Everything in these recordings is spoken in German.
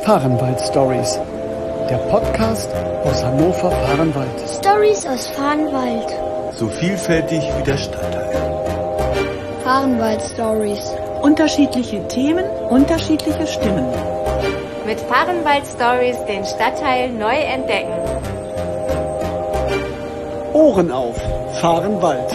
Fahrenwald Stories, der Podcast aus Hannover-Fahrenwald. Stories aus Fahrenwald. So vielfältig wie der Stadtteil. Fahrenwald Stories. Unterschiedliche Themen, unterschiedliche Stimmen. Mit Fahrenwald Stories den Stadtteil neu entdecken. Ohren auf, Fahrenwald.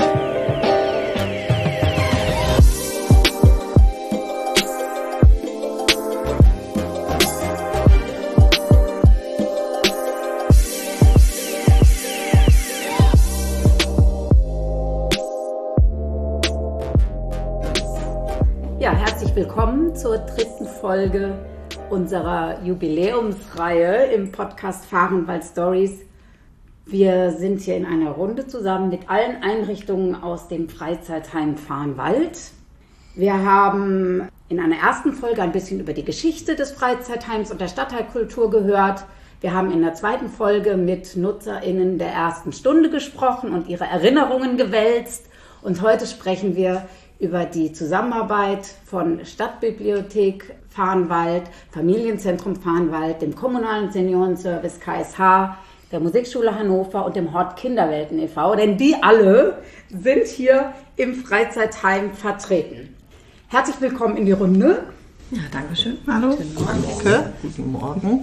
Ja, herzlich willkommen zur dritten Folge unserer Jubiläumsreihe im Podcast Fahrenwald Stories. Wir sind hier in einer Runde zusammen mit allen Einrichtungen aus dem Freizeitheim Fahrenwald. Wir haben in einer ersten Folge ein bisschen über die Geschichte des Freizeitheims und der Stadtteilkultur gehört. Wir haben in der zweiten Folge mit NutzerInnen der ersten Stunde gesprochen und ihre Erinnerungen gewälzt. Und heute sprechen wir über die Zusammenarbeit von Stadtbibliothek Fahrenwald, Familienzentrum Fahrenwald, dem kommunalen Seniorenservice KSH, der Musikschule Hannover und dem Hort Kinderwelten e.V., denn die alle sind hier im Freizeitheim vertreten. Herzlich willkommen in die Runde. Ja, danke schön. Hallo. Danke. Guten Morgen.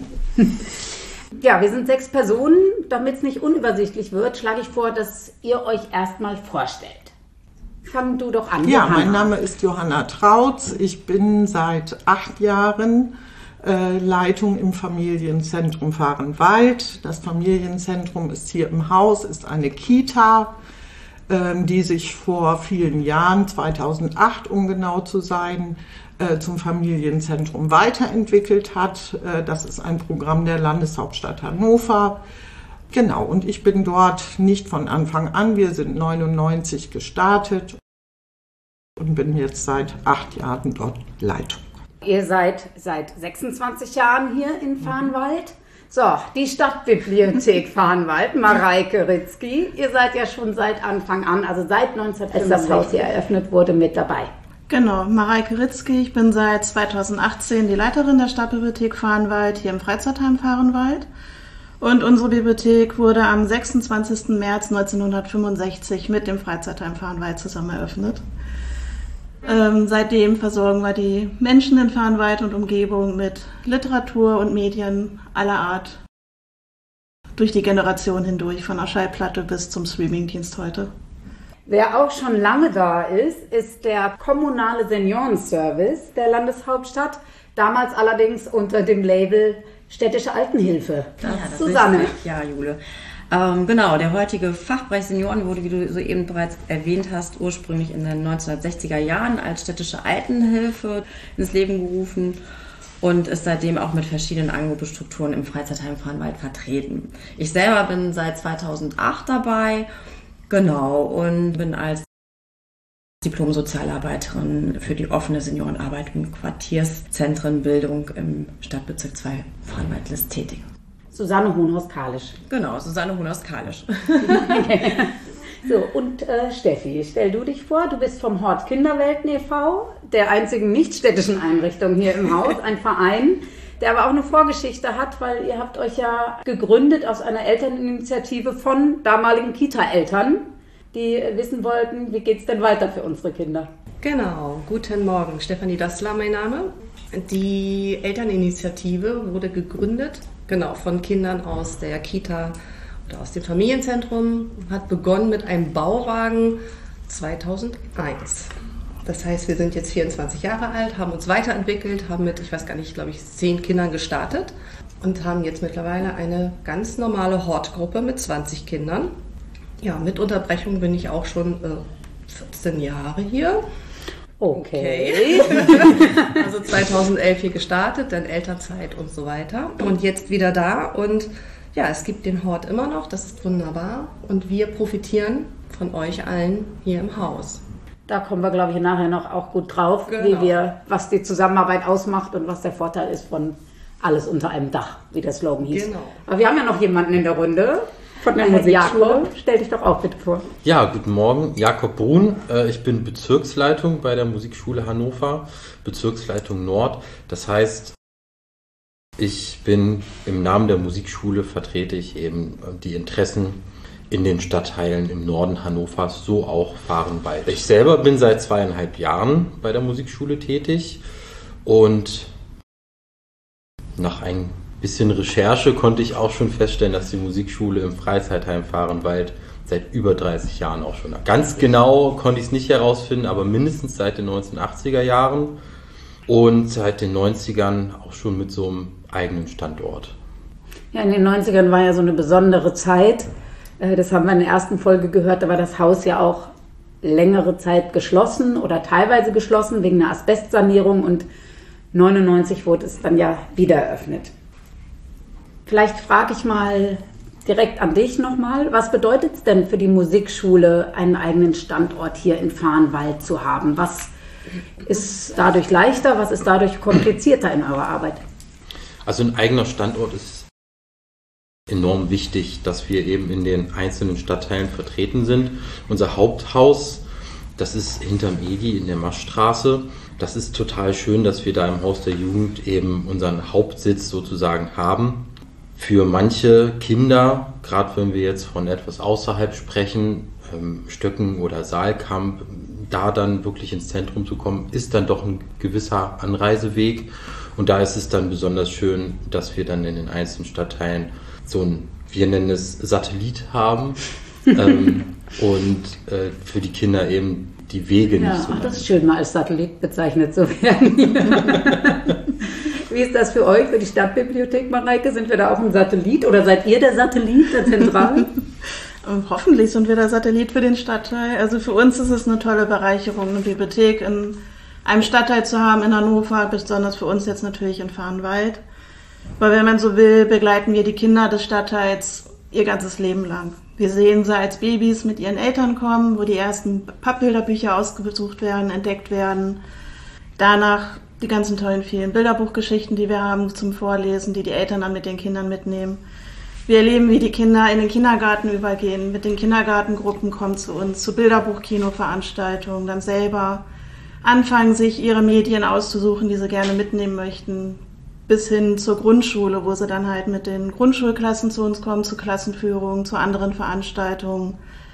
Ja, wir sind 6 Personen. Damit es nicht unübersichtlich wird, schlage ich vor, dass ihr euch erstmal vorstellt. Fang du doch an. Ja, Johanna. mein Name ist Johanna Trautz. Ich bin seit 8 Jahren Leitung im Familienzentrum Fahrenwald. Das Familienzentrum ist hier im Haus, ist eine Kita, die sich vor vielen Jahren, 2008 um genau zu sein, zum Familienzentrum weiterentwickelt hat. Das ist ein Programm der Landeshauptstadt Hannover. Genau, und ich bin dort nicht von Anfang an. Wir sind 99 gestartet und bin jetzt seit 8 Jahren dort Leitung. Ihr seid seit 26 Jahren hier in Fahrenwald. So, die Stadtbibliothek Fahrenwald, Mareike Ritzky. Ihr seid ja schon seit Anfang an, also seit 1965, als das Haus hier eröffnet wurde, mit dabei. Genau, Mareike Ritzky. Ich bin seit 2018 die Leiterin der Stadtbibliothek Fahrenwald hier im Freizeitheim Fahrenwald. Und unsere Bibliothek wurde am 26. März 1965 mit dem Freizeitheim Fahrenwald zusammen eröffnet. Seitdem versorgen wir die Menschen in Fahrenwald und Umgebung mit Literatur und Medien aller Art. Durch die Generation hindurch, von der Schallplatte bis zum Streamingdienst heute. Wer auch schon lange da ist, ist der kommunale Seniorenservice der Landeshauptstadt. Damals allerdings unter dem Label Städtische Altenhilfe. Das Susanne. Richtig. Ja, Jule. Genau, der heutige Fachbereich Senioren wurde, wie du soeben bereits erwähnt hast, ursprünglich in den 1960er Jahren als Städtische Altenhilfe ins Leben gerufen und ist seitdem auch mit verschiedenen Angebotsstrukturen im Freizeitheim Fahrenwald vertreten. Ich selber bin seit 2008 dabei, genau, und bin als Diplom-Sozialarbeiterin für die offene Seniorenarbeit und Quartierszentrenbildung im Stadtbezirk 2 Fahrenwald-List tätig. Susanne Hohnhaus-Kalisch. Genau, Susanne Hohnhaus-Kalisch. So, und Steffi, stell du dich vor, du bist vom Hort Kinderwelten e.V., der einzigen nicht-städtischen Einrichtung hier im Haus, ein Verein, der aber auch eine Vorgeschichte hat, weil ihr habt euch ja gegründet aus einer Elterninitiative von damaligen Kita-Eltern, die wissen wollten, wie geht's denn weiter für unsere Kinder? Genau, guten Morgen, Stefanie Dassler mein Name. Die Elterninitiative wurde gegründet, genau, von Kindern aus der Kita oder aus dem Familienzentrum, hat begonnen mit einem Bauwagen 2001. Das heißt, wir sind jetzt 24 Jahre alt, haben uns weiterentwickelt, haben mit, ich weiß gar nicht, glaube ich, 10 Kindern gestartet und haben jetzt mittlerweile eine ganz normale Hortgruppe mit 20 Kindern. Ja, mit Unterbrechung bin ich auch schon 14 Jahre hier. Okay. Also 2011 hier gestartet, dann Elternzeit und so weiter. Und jetzt wieder da und ja, es gibt den Hort immer noch, das ist wunderbar. Und wir profitieren von euch allen hier im Haus. Da kommen wir, glaube ich, nachher noch auch gut drauf, Genau. was die Zusammenarbeit ausmacht und was der Vorteil ist von alles unter einem Dach, wie der Slogan hieß. Genau. Aber wir haben ja noch jemanden in der Runde. Von der Musikschule. Jakob, stell dich doch auch bitte vor. Ja, guten Morgen, Jakob Brun. Ich bin Bezirksleitung bei der Musikschule Hannover, Bezirksleitung Nord. Das heißt, Ich bin im Namen der Musikschule, vertrete ich eben die Interessen in den Stadtteilen im Norden Hannovers, so auch Vahrenwald. Ich selber bin seit 2,5 Jahren bei der Musikschule tätig und nach ein bisschen Recherche konnte ich auch schon feststellen, dass die Musikschule im Freizeitheim Vahrenwald seit über 30 Jahren auch schon. Ganz genau konnte ich es nicht herausfinden, aber mindestens seit den 1980er Jahren und seit den 90ern auch schon mit so einem eigenen Standort. Ja, in den 90ern war ja so eine besondere Zeit. Das haben wir in der ersten Folge gehört, da war das Haus ja auch längere Zeit geschlossen oder teilweise geschlossen wegen einer Asbestsanierung und 1999 wurde es dann ja wieder eröffnet. Vielleicht frage ich mal direkt an dich nochmal, was bedeutet es denn für die Musikschule, einen eigenen Standort hier in Vahrenwald zu haben? Was ist dadurch leichter, was ist dadurch komplizierter in eurer Arbeit? Also ein eigener Standort ist enorm wichtig, dass wir eben in den einzelnen Stadtteilen vertreten sind. Unser Haupthaus, das ist hinterm Edi in der Maschstraße. Das ist total schön, dass wir da im Haus der Jugend eben unseren Hauptsitz sozusagen haben. Für manche Kinder, gerade wenn wir jetzt von etwas außerhalb sprechen, Stöcken oder Saalkamp, da dann wirklich ins Zentrum zu kommen, ist dann doch ein gewisser Anreiseweg. Und da ist es dann besonders schön, dass wir dann in den einzelnen Stadtteilen so ein, wir nennen es Satellit haben und für die Kinder eben die Wege nicht so lang. Das ist schön, mal als Satellit bezeichnet zu werden. Wie ist das für euch, für die Stadtbibliothek, Mareike? Sind wir da auch ein Satellit oder seid ihr der Satellit der Zentrale? Hoffentlich sind wir der Satellit für den Stadtteil. Also für uns ist es eine tolle Bereicherung, eine Bibliothek in einem Stadtteil zu haben in Hannover, besonders für uns jetzt natürlich in Vahrenwald. Weil wenn man so will, begleiten wir die Kinder des Stadtteils ihr ganzes Leben lang. Wir sehen sie als Babys mit ihren Eltern kommen, wo die ersten Pappbilderbücher ausgesucht werden, entdeckt werden. Danach die ganzen tollen vielen Bilderbuchgeschichten, die wir haben zum Vorlesen, die die Eltern dann mit den Kindern mitnehmen. Wir erleben, wie die Kinder in den Kindergarten übergehen, mit den Kindergartengruppen kommen zu uns, zu Bilderbuch-Kino-Veranstaltungen, dann selber anfangen, sich ihre Medien auszusuchen, die sie gerne mitnehmen möchten, bis hin zur Grundschule, wo sie dann halt mit den Grundschulklassen zu uns kommen, zu Klassenführungen, zu anderen Veranstaltungen.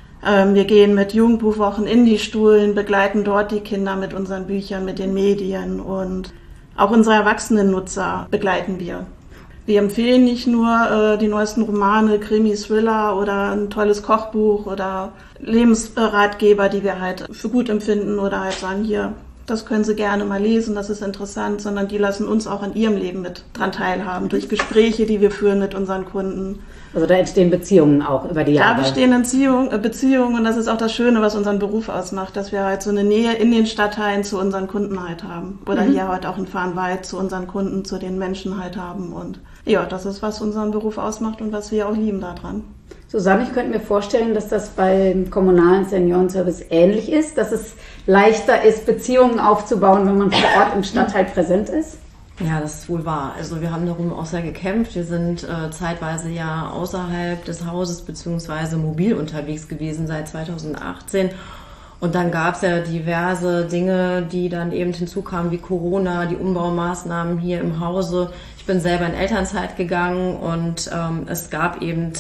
Wir gehen mit Jugendbuchwochen in die Schulen, begleiten dort die Kinder mit unseren Büchern, mit den Medien und auch unsere Erwachsenennutzer begleiten wir. Wir empfehlen nicht nur die neuesten Romane, Krimis, Thriller oder ein tolles Kochbuch oder Lebensratgeber, die wir halt für gut empfinden oder halt sagen, hier, das können Sie gerne mal lesen, das ist interessant, sondern die lassen uns auch an ihrem Leben mit dran teilhaben, durch Gespräche, die wir führen mit unseren Kunden. Also da entstehen Beziehungen auch über die Jahre. Da bestehen Beziehungen und das ist auch das Schöne, was unseren Beruf ausmacht, dass wir halt so eine Nähe in den Stadtteilen zu unseren Kunden halt haben. Oder hier halt auch in Vahrenwald zu unseren Kunden, zu den Menschen halt haben. Und ja, das ist, was unseren Beruf ausmacht und was wir auch lieben daran. Susanne, ich könnte mir vorstellen, dass das beim kommunalen Seniorenservice ähnlich ist, dass es leichter ist, Beziehungen aufzubauen, wenn man vor Ort im Stadtteil präsent ist. Ja, das ist wohl wahr. Also wir haben darum auch sehr gekämpft. Wir sind zeitweise ja außerhalb des Hauses bzw. mobil unterwegs gewesen seit 2018. Und dann gab es ja diverse Dinge, die dann eben hinzukamen, wie Corona, die Umbaumaßnahmen hier im Hause. Ich bin selber in Elternzeit gegangen und es gab eben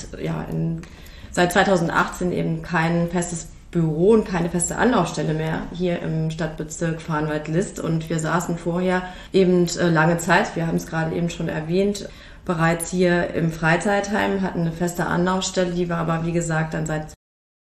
seit 2018 eben kein festes Büro und keine feste Anlaufstelle mehr hier im Stadtbezirk Vahrenwald-List. Und wir saßen vorher eben lange Zeit, wir haben es gerade eben schon erwähnt, bereits hier im Freizeitheim, hatten eine feste Anlaufstelle, die war aber wie gesagt dann seit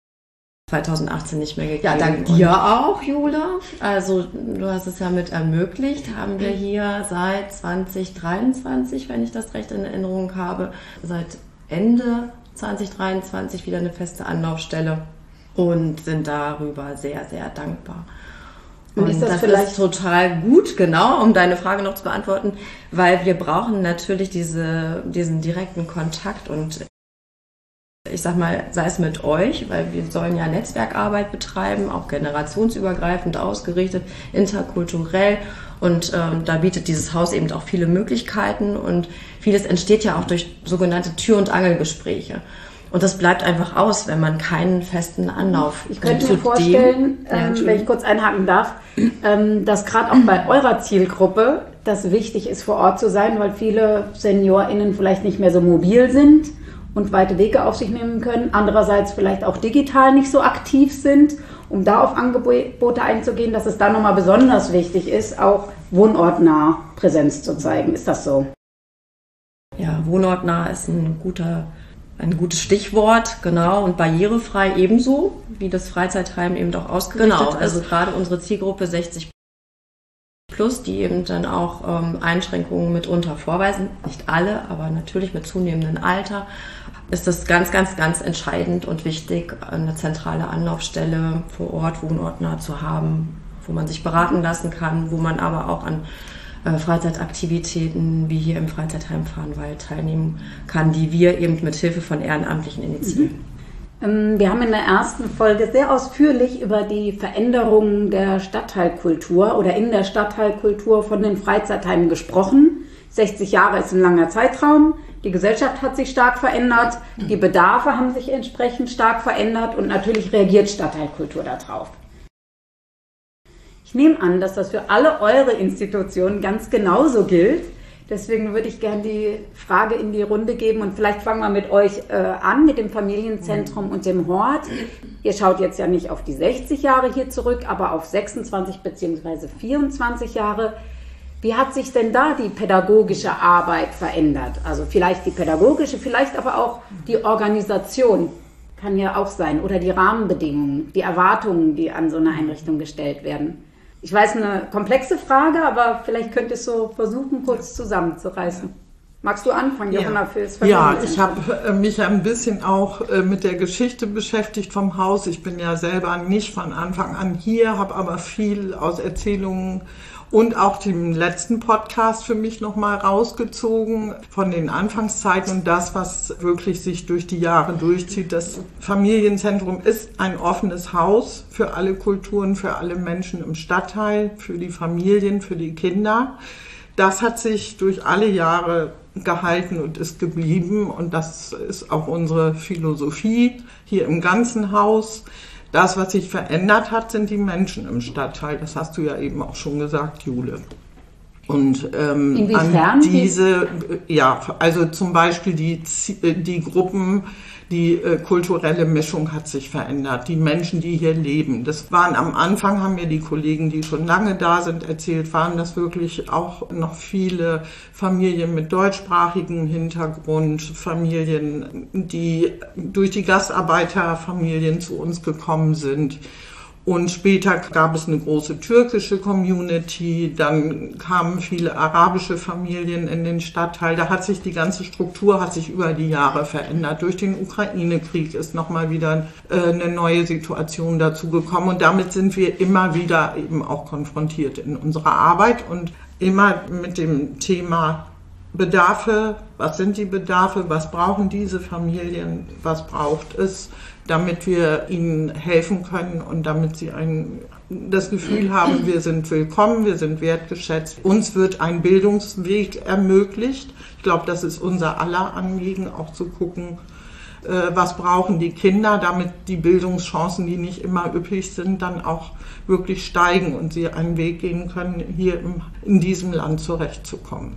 2018 nicht mehr gegeben. Ja, dank dir auch, Jula. Also du hast es ja mit ermöglicht, haben wir hier seit 2023, wenn ich das recht in Erinnerung habe, seit Ende 2023 wieder eine feste Anlaufstelle und sind darüber sehr, sehr dankbar. Und das ist total gut, genau, um deine Frage noch zu beantworten, weil wir brauchen natürlich diesen direkten Kontakt und ich sag mal, sei es mit euch, weil wir sollen ja Netzwerkarbeit betreiben, auch generationsübergreifend ausgerichtet, interkulturell und da bietet dieses Haus eben auch viele Möglichkeiten und vieles entsteht ja auch durch sogenannte Tür- und Angelgespräche. Und das bleibt einfach aus, wenn man keinen festen Anlauf hat. Ich könnte mir vorstellen, wenn ich kurz einhaken darf, dass gerade auch bei eurer Zielgruppe das wichtig ist, vor Ort zu sein, weil viele SeniorInnen vielleicht nicht mehr so mobil sind und weite Wege auf sich nehmen können. Andererseits vielleicht auch digital nicht so aktiv sind, um da auf Angebote einzugehen, dass es da nochmal besonders wichtig ist, auch wohnortnah Präsenz zu zeigen. Ist das so? Ja, wohnortnah ist ein gutes Stichwort, genau, und barrierefrei ebenso, wie das Freizeitheim eben auch ausgerichtet ist. Also gerade unsere Zielgruppe 60 plus, die eben dann auch Einschränkungen mitunter vorweisen, nicht alle, aber natürlich mit zunehmendem Alter, ist das ganz, ganz, ganz entscheidend und wichtig, eine zentrale Anlaufstelle vor Ort, wohnortnah zu haben, wo man sich beraten lassen kann, wo man aber auch an Freizeitaktivitäten wie hier im Freizeitheim Fahrenwald teilnehmen kann, die wir eben mit Hilfe von Ehrenamtlichen initiieren. Wir haben in der ersten Folge sehr ausführlich über die Veränderungen der Stadtteilkultur oder in der Stadtteilkultur von den Freizeitheimen gesprochen. 60 Jahre ist ein langer Zeitraum. Die Gesellschaft hat sich stark verändert, die Bedarfe haben sich entsprechend stark verändert und natürlich reagiert Stadtteilkultur darauf. Ich nehme an, dass das für alle eure Institutionen ganz genauso gilt. Deswegen würde ich gerne die Frage in die Runde geben und vielleicht fangen wir mit euch an, mit dem Familienzentrum und dem Hort. Ihr schaut jetzt ja nicht auf die 60 Jahre hier zurück, aber auf 26 bzw. 24 Jahre. Wie hat sich denn da die pädagogische Arbeit verändert? Also vielleicht die pädagogische, vielleicht aber auch die Organisation, kann ja auch sein, oder die Rahmenbedingungen, die Erwartungen, die an so eine Einrichtung gestellt werden. Ich weiß, eine komplexe Frage, aber vielleicht könntest du versuchen, kurz zusammenzureißen. Magst du anfangen, Johanna, fürs Familienzentrum? Ja, ich habe mich ein bisschen auch mit der Geschichte beschäftigt vom Haus. Ich bin ja selber nicht von Anfang an hier, habe aber viel aus Erzählungen und auch den letzten Podcast für mich nochmal rausgezogen von den Anfangszeiten und das, was wirklich sich durch die Jahre durchzieht. Das Familienzentrum ist ein offenes Haus für alle Kulturen, für alle Menschen im Stadtteil, für die Familien, für die Kinder. Das hat sich durch alle Jahre gehalten und ist geblieben und das ist auch unsere Philosophie hier im ganzen Haus. Das, was sich verändert hat, sind die Menschen im Stadtteil. Das hast du ja eben auch schon gesagt, Jule. Und inwiefern? An diese, ja, also zum Beispiel die Gruppen, die kulturelle Mischung hat sich verändert. Die Menschen, die hier leben. Das waren am Anfang, haben mir die Kollegen, die schon lange da sind, erzählt, waren das wirklich auch noch viele Familien mit deutschsprachigem Hintergrund, Familien, die durch die Gastarbeiterfamilien zu uns gekommen sind. Und später gab es eine große türkische Community, dann kamen viele arabische Familien in den Stadtteil. Da hat sich die ganze Struktur über die Jahre verändert. Durch den Ukraine-Krieg ist nochmal wieder eine neue Situation dazu gekommen. Und damit sind wir immer wieder eben auch konfrontiert in unserer Arbeit und immer mit dem Thema Bedarfe. Was sind die Bedarfe? Was brauchen diese Familien? Was braucht es, damit wir ihnen helfen können und damit sie das Gefühl haben, wir sind willkommen, wir sind wertgeschätzt. Uns wird ein Bildungsweg ermöglicht. Ich glaube, das ist unser aller Anliegen, auch zu gucken, was brauchen die Kinder, damit die Bildungschancen, die nicht immer üppig sind, dann auch wirklich steigen und sie einen Weg gehen können, hier in diesem Land zurechtzukommen.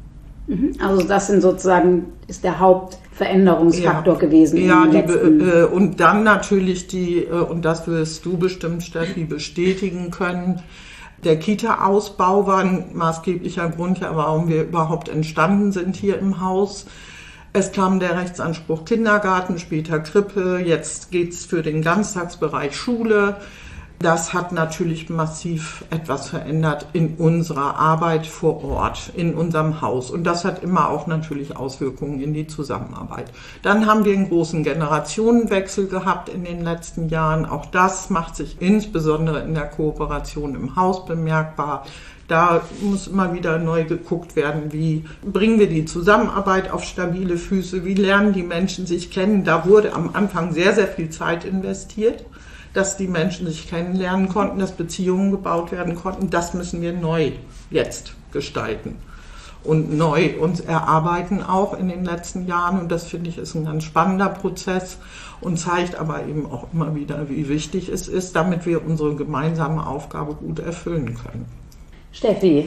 Also das ist der Hauptveränderungsfaktor gewesen. Ja, und dann natürlich und das wirst du bestimmt, Steffi, bestätigen können, der Kita-Ausbau war ein maßgeblicher Grund, warum wir überhaupt entstanden sind hier im Haus. Es kam der Rechtsanspruch Kindergarten, später Krippe, jetzt geht's für den Ganztagsbereich Schule. Das hat natürlich massiv etwas verändert in unserer Arbeit vor Ort, in unserem Haus. Und das hat immer auch natürlich Auswirkungen in die Zusammenarbeit. Dann haben wir einen großen Generationenwechsel gehabt in den letzten Jahren. Auch das macht sich insbesondere in der Kooperation im Haus bemerkbar. Da muss immer wieder neu geguckt werden, wie bringen wir die Zusammenarbeit auf stabile Füße, wie lernen die Menschen sich kennen. Da wurde am Anfang sehr, sehr viel Zeit investiert, dass die Menschen sich kennenlernen konnten, dass Beziehungen gebaut werden konnten. Das müssen wir neu jetzt gestalten und neu uns erarbeiten auch in den letzten Jahren. Und das, finde ich, ist ein ganz spannender Prozess und zeigt aber eben auch immer wieder, wie wichtig es ist, damit wir unsere gemeinsame Aufgabe gut erfüllen können. Steffi,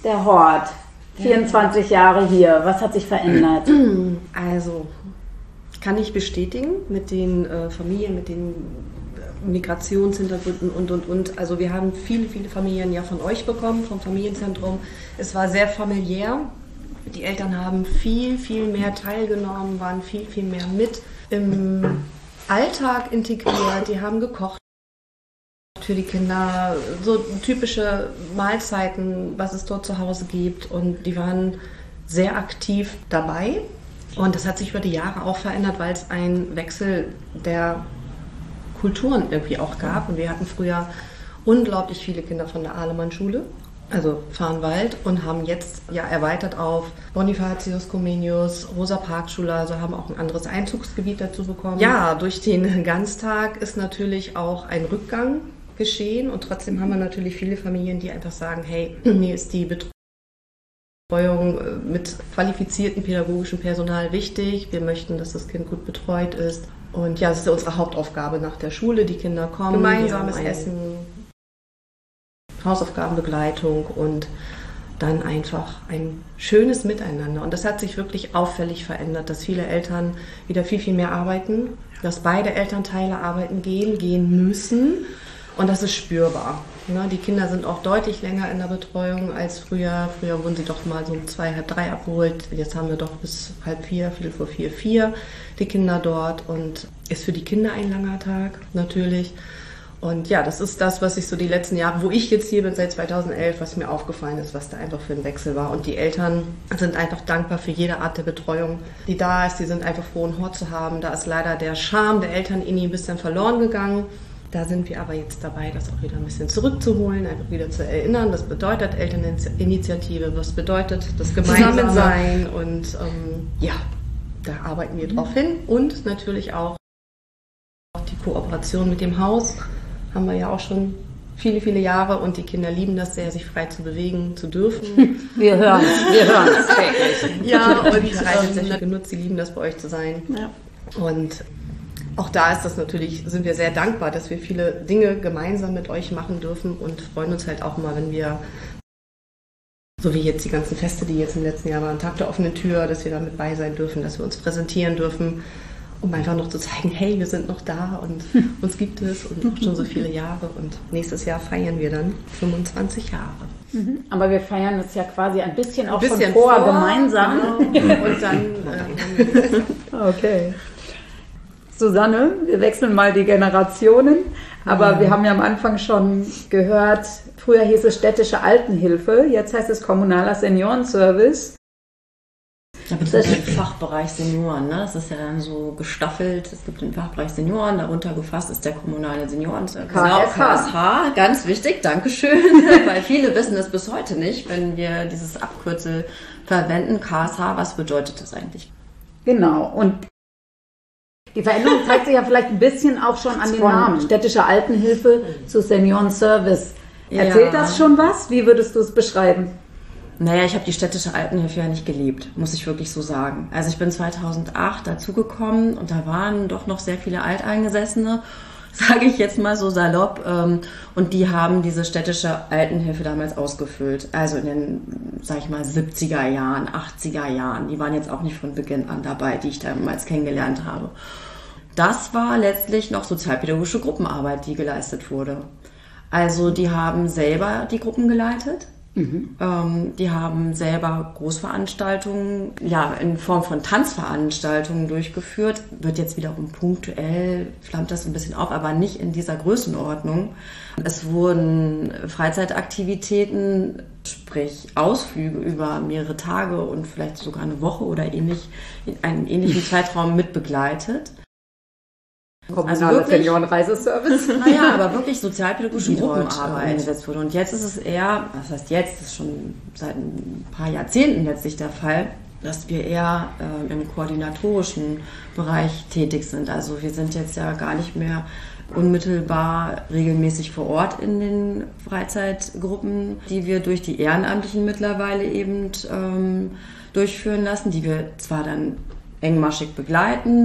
der Hort? 24 Jahre hier, was hat sich verändert? Also, kann ich bestätigen mit den Familien, mit den Migrationshintergründen und. Also wir haben viele, viele Familien ja von euch bekommen, vom Familienzentrum. Es war sehr familiär. Die Eltern haben viel, viel mehr teilgenommen, waren viel, viel mehr mit im Alltag integriert. Die haben gekocht für die Kinder, so typische Mahlzeiten, was es dort zu Hause gibt. Und die waren sehr aktiv dabei. Und das hat sich über die Jahre auch verändert, weil es einen Wechsel der Kulturen irgendwie auch gab. Und wir hatten früher unglaublich viele Kinder von der Ahlemann-Schule, also Farnwald, und haben jetzt ja erweitert auf Bonifatius, Comenius, Rosa-Park-Schule, also haben auch ein anderes Einzugsgebiet dazu bekommen. Ja, durch den Ganztag ist natürlich auch ein Rückgang geschehen und trotzdem haben wir natürlich viele Familien, die einfach sagen, hey, mir ist die Betreuung mit qualifiziertem pädagogischem Personal wichtig. Wir möchten, dass das Kind gut betreut ist. Und ja, das ist ja unsere Hauptaufgabe nach der Schule. Die Kinder kommen, gemeinsames Essen, Hausaufgabenbegleitung und dann einfach ein schönes Miteinander. Und das hat sich wirklich auffällig verändert, dass viele Eltern wieder viel, viel mehr arbeiten, dass beide Elternteile arbeiten gehen müssen. Und das ist spürbar. Die Kinder sind auch deutlich länger in der Betreuung als früher. Früher wurden sie doch mal so um 2, halb 3 abgeholt. Jetzt haben wir doch bis 3:30, 4:45, 4 die Kinder dort. Und ist für die Kinder ein langer Tag natürlich. Und ja, das ist das, was ich so die letzten Jahre, wo ich jetzt hier bin, seit 2011, was mir aufgefallen ist, was da einfach für ein Wechsel war. Und die Eltern sind einfach dankbar für jede Art der Betreuung, die da ist. Die sind einfach froh, einen Hort zu haben. Da ist leider der Charme der Eltern ein bisschen verloren gegangen. Da sind wir aber jetzt dabei, das auch wieder ein bisschen zurückzuholen, einfach wieder zu erinnern. Das bedeutet Elterninitiative, was bedeutet das Gemeinsamsein. Und ja, da arbeiten wir drauf hin. Und natürlich auch die Kooperation mit dem Haus haben wir ja auch schon viele, viele Jahre. Und die Kinder lieben das sehr, sich frei zu bewegen, zu dürfen. Wir hören es täglich. Ja, und Freizeit genutzt, sie lieben das, bei euch zu sein. Ja. Und auch da ist das natürlich, sind wir sehr dankbar, dass wir viele Dinge gemeinsam mit euch machen dürfen und freuen uns halt auch mal, wenn wir, so wie jetzt die ganzen Feste, die jetzt im letzten Jahr waren, Tag der offenen Tür, dass wir da mit bei sein dürfen, dass wir uns präsentieren dürfen, um einfach noch zu zeigen, hey, wir sind noch da und uns gibt es und noch schon so viele Jahre und nächstes Jahr feiern wir dann 25 Jahre. Aber wir feiern es ja quasi ein bisschen auch schon vor, gemeinsam. Genau. Und dann okay. Susanne, wir wechseln mal die Generationen, aber wir haben ja am Anfang schon gehört, früher hieß es städtische Altenhilfe, jetzt heißt es kommunaler Seniorenservice. Da gibt es den Fachbereich Senioren, ne? Das ist ja dann so gestaffelt, es gibt den Fachbereich Senioren, darunter gefasst ist der kommunale Seniorenservice. KSH, ganz wichtig, Dankeschön, weil viele wissen es bis heute nicht, wenn wir dieses Abkürzel verwenden, KSH, was bedeutet das eigentlich? Genau, und die Veränderung zeigt sich ja vielleicht ein bisschen auch schon an den Namen. Städtische Altenhilfe zu Seniorenservice. Erzählt das schon was? Wie würdest du es beschreiben? Naja, ich habe die städtische Altenhilfe ja nicht gelebt, muss ich wirklich so sagen. Also ich bin 2008 dazugekommen und da waren doch noch sehr viele Alteingesessene, sage ich jetzt mal so salopp. Und die haben diese städtische Altenhilfe damals ausgefüllt. Also in den, sag ich mal, 70er Jahren, 80er Jahren. Die waren jetzt auch nicht von Beginn an dabei, die ich damals kennengelernt habe. Das war letztlich noch sozialpädagogische Gruppenarbeit, die geleistet wurde. Also die haben selber die Gruppen geleitet. Die haben selber Großveranstaltungen, ja, in Form von Tanzveranstaltungen durchgeführt. Wird jetzt wiederum punktuell, flammt das ein bisschen auf, aber nicht in dieser Größenordnung. Es wurden Freizeitaktivitäten, sprich Ausflüge über mehrere Tage und vielleicht sogar eine Woche oder ähnlich, in einem ähnlichen Zeitraum mit begleitet. Also Seniorenreiseservice. Naja, aber wirklich sozialpädagogische Gruppenarbeit eingesetzt wurde. Und jetzt ist es eher, was heißt jetzt, das ist schon seit ein paar Jahrzehnten letztlich der Fall, dass wir eher im koordinatorischen Bereich tätig sind. Also wir sind jetzt ja gar nicht mehr unmittelbar regelmäßig vor Ort in den Freizeitgruppen, die wir durch die Ehrenamtlichen mittlerweile eben durchführen lassen, die wir zwar dann engmaschig begleiten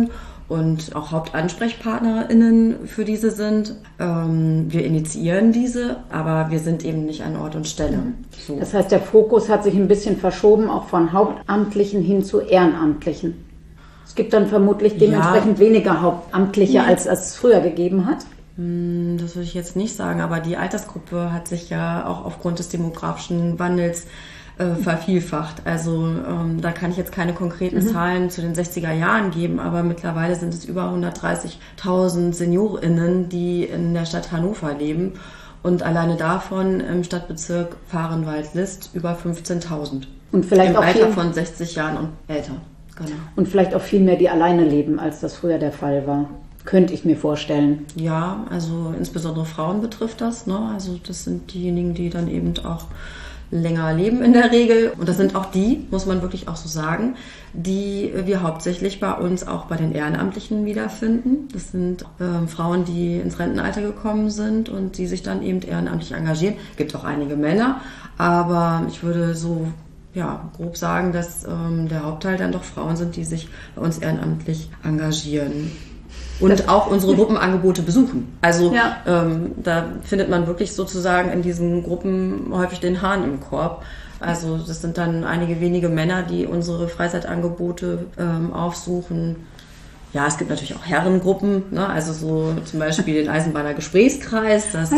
und auch HauptansprechpartnerInnen für diese sind. Wir initiieren diese, aber wir sind eben nicht an Ort und Stelle. So. Das heißt, der Fokus hat sich ein bisschen verschoben, auch von Hauptamtlichen hin zu Ehrenamtlichen. Es gibt dann vermutlich dementsprechend weniger Hauptamtliche, als es früher gegeben hat. Das würde ich jetzt nicht sagen, aber die Altersgruppe hat sich ja auch aufgrund des demografischen Wandels vervielfacht. Also da kann ich jetzt keine konkreten Zahlen zu den 60er Jahren geben, aber mittlerweile sind es über 130.000 SeniorInnen, die in der Stadt Hannover leben und alleine davon im Stadtbezirk Vahrenwald-List über 15.000. Und vielleicht im auch Alter von 60 Jahren und älter. Genau. Und vielleicht auch viel mehr, die alleine leben, als das früher der Fall war. Könnte ich mir vorstellen. Ja, also insbesondere Frauen betrifft das. Ne? Also das sind diejenigen, die dann eben auch länger leben in der Regel. Und das sind auch die, muss man wirklich auch so sagen, die wir hauptsächlich bei uns auch bei den Ehrenamtlichen wiederfinden. Das sind Frauen, die ins Rentenalter gekommen sind und die sich dann eben ehrenamtlich engagieren. Es gibt auch einige Männer, aber ich würde so grob sagen, dass der Hauptteil dann doch Frauen sind, die sich bei uns ehrenamtlich engagieren. Und auch unsere Gruppenangebote besuchen. Also da findet man wirklich sozusagen in diesen Gruppen häufig den Hahn im Korb. Also das sind dann einige wenige Männer, die unsere Freizeitangebote aufsuchen. Ja, es gibt natürlich auch Herrengruppen, ne? Also so zum Beispiel den Eisenbahner Gesprächskreis. Das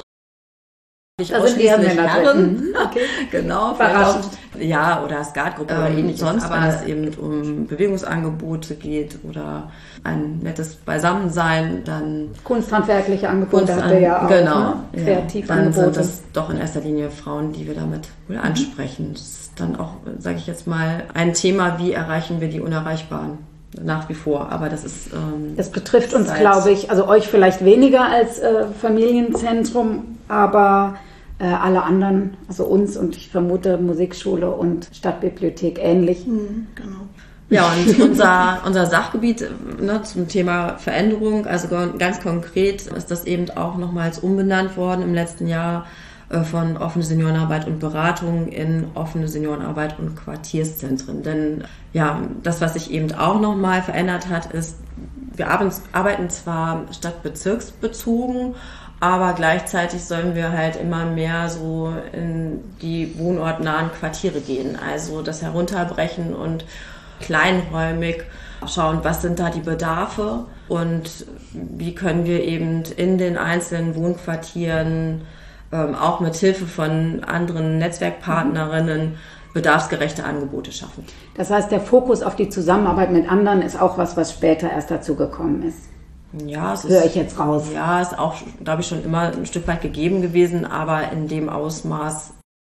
da sind die Herren. Okay. Genau. Ja, oder Skatgruppe oder ähnliches. Sonst, wenn es eben um Bewegungsangebote geht oder ein nettes Beisammensein, dann kunsthandwerkliche Angebote habt ihr ja auch. Genau. Ne? Kreativangebote. Dann sind das doch in erster Linie Frauen, die wir damit wohl ansprechen. Das ist dann auch, sage ich jetzt mal, ein Thema, wie erreichen wir die Unerreichbaren. Nach wie vor, aber das ist... das betrifft uns, glaube ich, also euch vielleicht weniger als Familienzentrum, aber alle anderen, also uns und ich vermute Musikschule und Stadtbibliothek ähnlich. Genau. Ja, und unser Sachgebiet zum Thema Veränderung, also ganz konkret ist das eben auch nochmals umbenannt worden im letzten Jahr von offene Seniorenarbeit und Beratung in offene Seniorenarbeit und Quartierszentren. Denn ja, das, was sich eben auch nochmal verändert hat, ist, wir arbeiten zwar stadtbezirksbezogen, aber gleichzeitig sollen wir halt immer mehr so in die wohnortnahen Quartiere gehen. Also das Herunterbrechen und kleinräumig schauen, was sind da die Bedarfe und wie können wir eben in den einzelnen Wohnquartieren auch mit Hilfe von anderen Netzwerkpartnerinnen bedarfsgerechte Angebote schaffen. Das heißt, der Fokus auf die Zusammenarbeit mit anderen ist auch was später erst dazu gekommen ist. Ja, das höre ich jetzt raus. Ja, ist auch, glaube ich, schon immer ein Stück weit gegeben gewesen, aber in dem Ausmaß,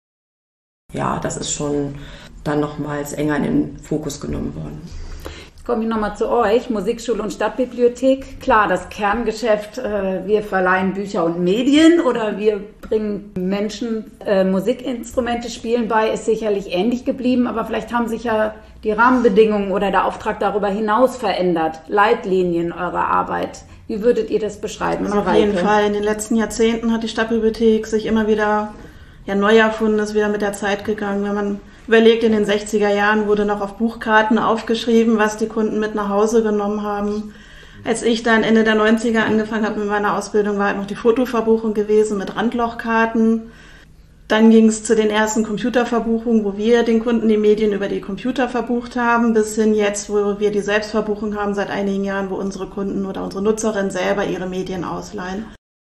ja, das ist schon dann nochmals enger in den Fokus genommen worden. Komme ich nochmal zu euch, Musikschule und Stadtbibliothek. Klar, das Kerngeschäft, wir verleihen Bücher und Medien oder wir bringen Menschen Musikinstrumente spielen bei, ist sicherlich ähnlich geblieben, aber vielleicht haben sich ja die Rahmenbedingungen oder der Auftrag darüber hinaus verändert, Leitlinien eurer Arbeit. Wie würdet ihr das beschreiben? Also auf jeden Fall. In den letzten Jahrzehnten hat die Stadtbibliothek sich immer wieder neu erfunden, ist wieder mit der Zeit gegangen. Wenn man überlegt, in den 60er Jahren wurde noch auf Buchkarten aufgeschrieben, was die Kunden mit nach Hause genommen haben. Als ich dann Ende der 90er angefangen habe mit meiner Ausbildung, war halt noch die Fotoverbuchung gewesen mit Randlochkarten. Dann ging es zu den ersten Computerverbuchungen, wo wir den Kunden die Medien über die Computer verbucht haben, bis hin jetzt, wo wir die Selbstverbuchung haben seit einigen Jahren, wo unsere Kunden oder unsere Nutzerinnen selber ihre Medien ausleihen.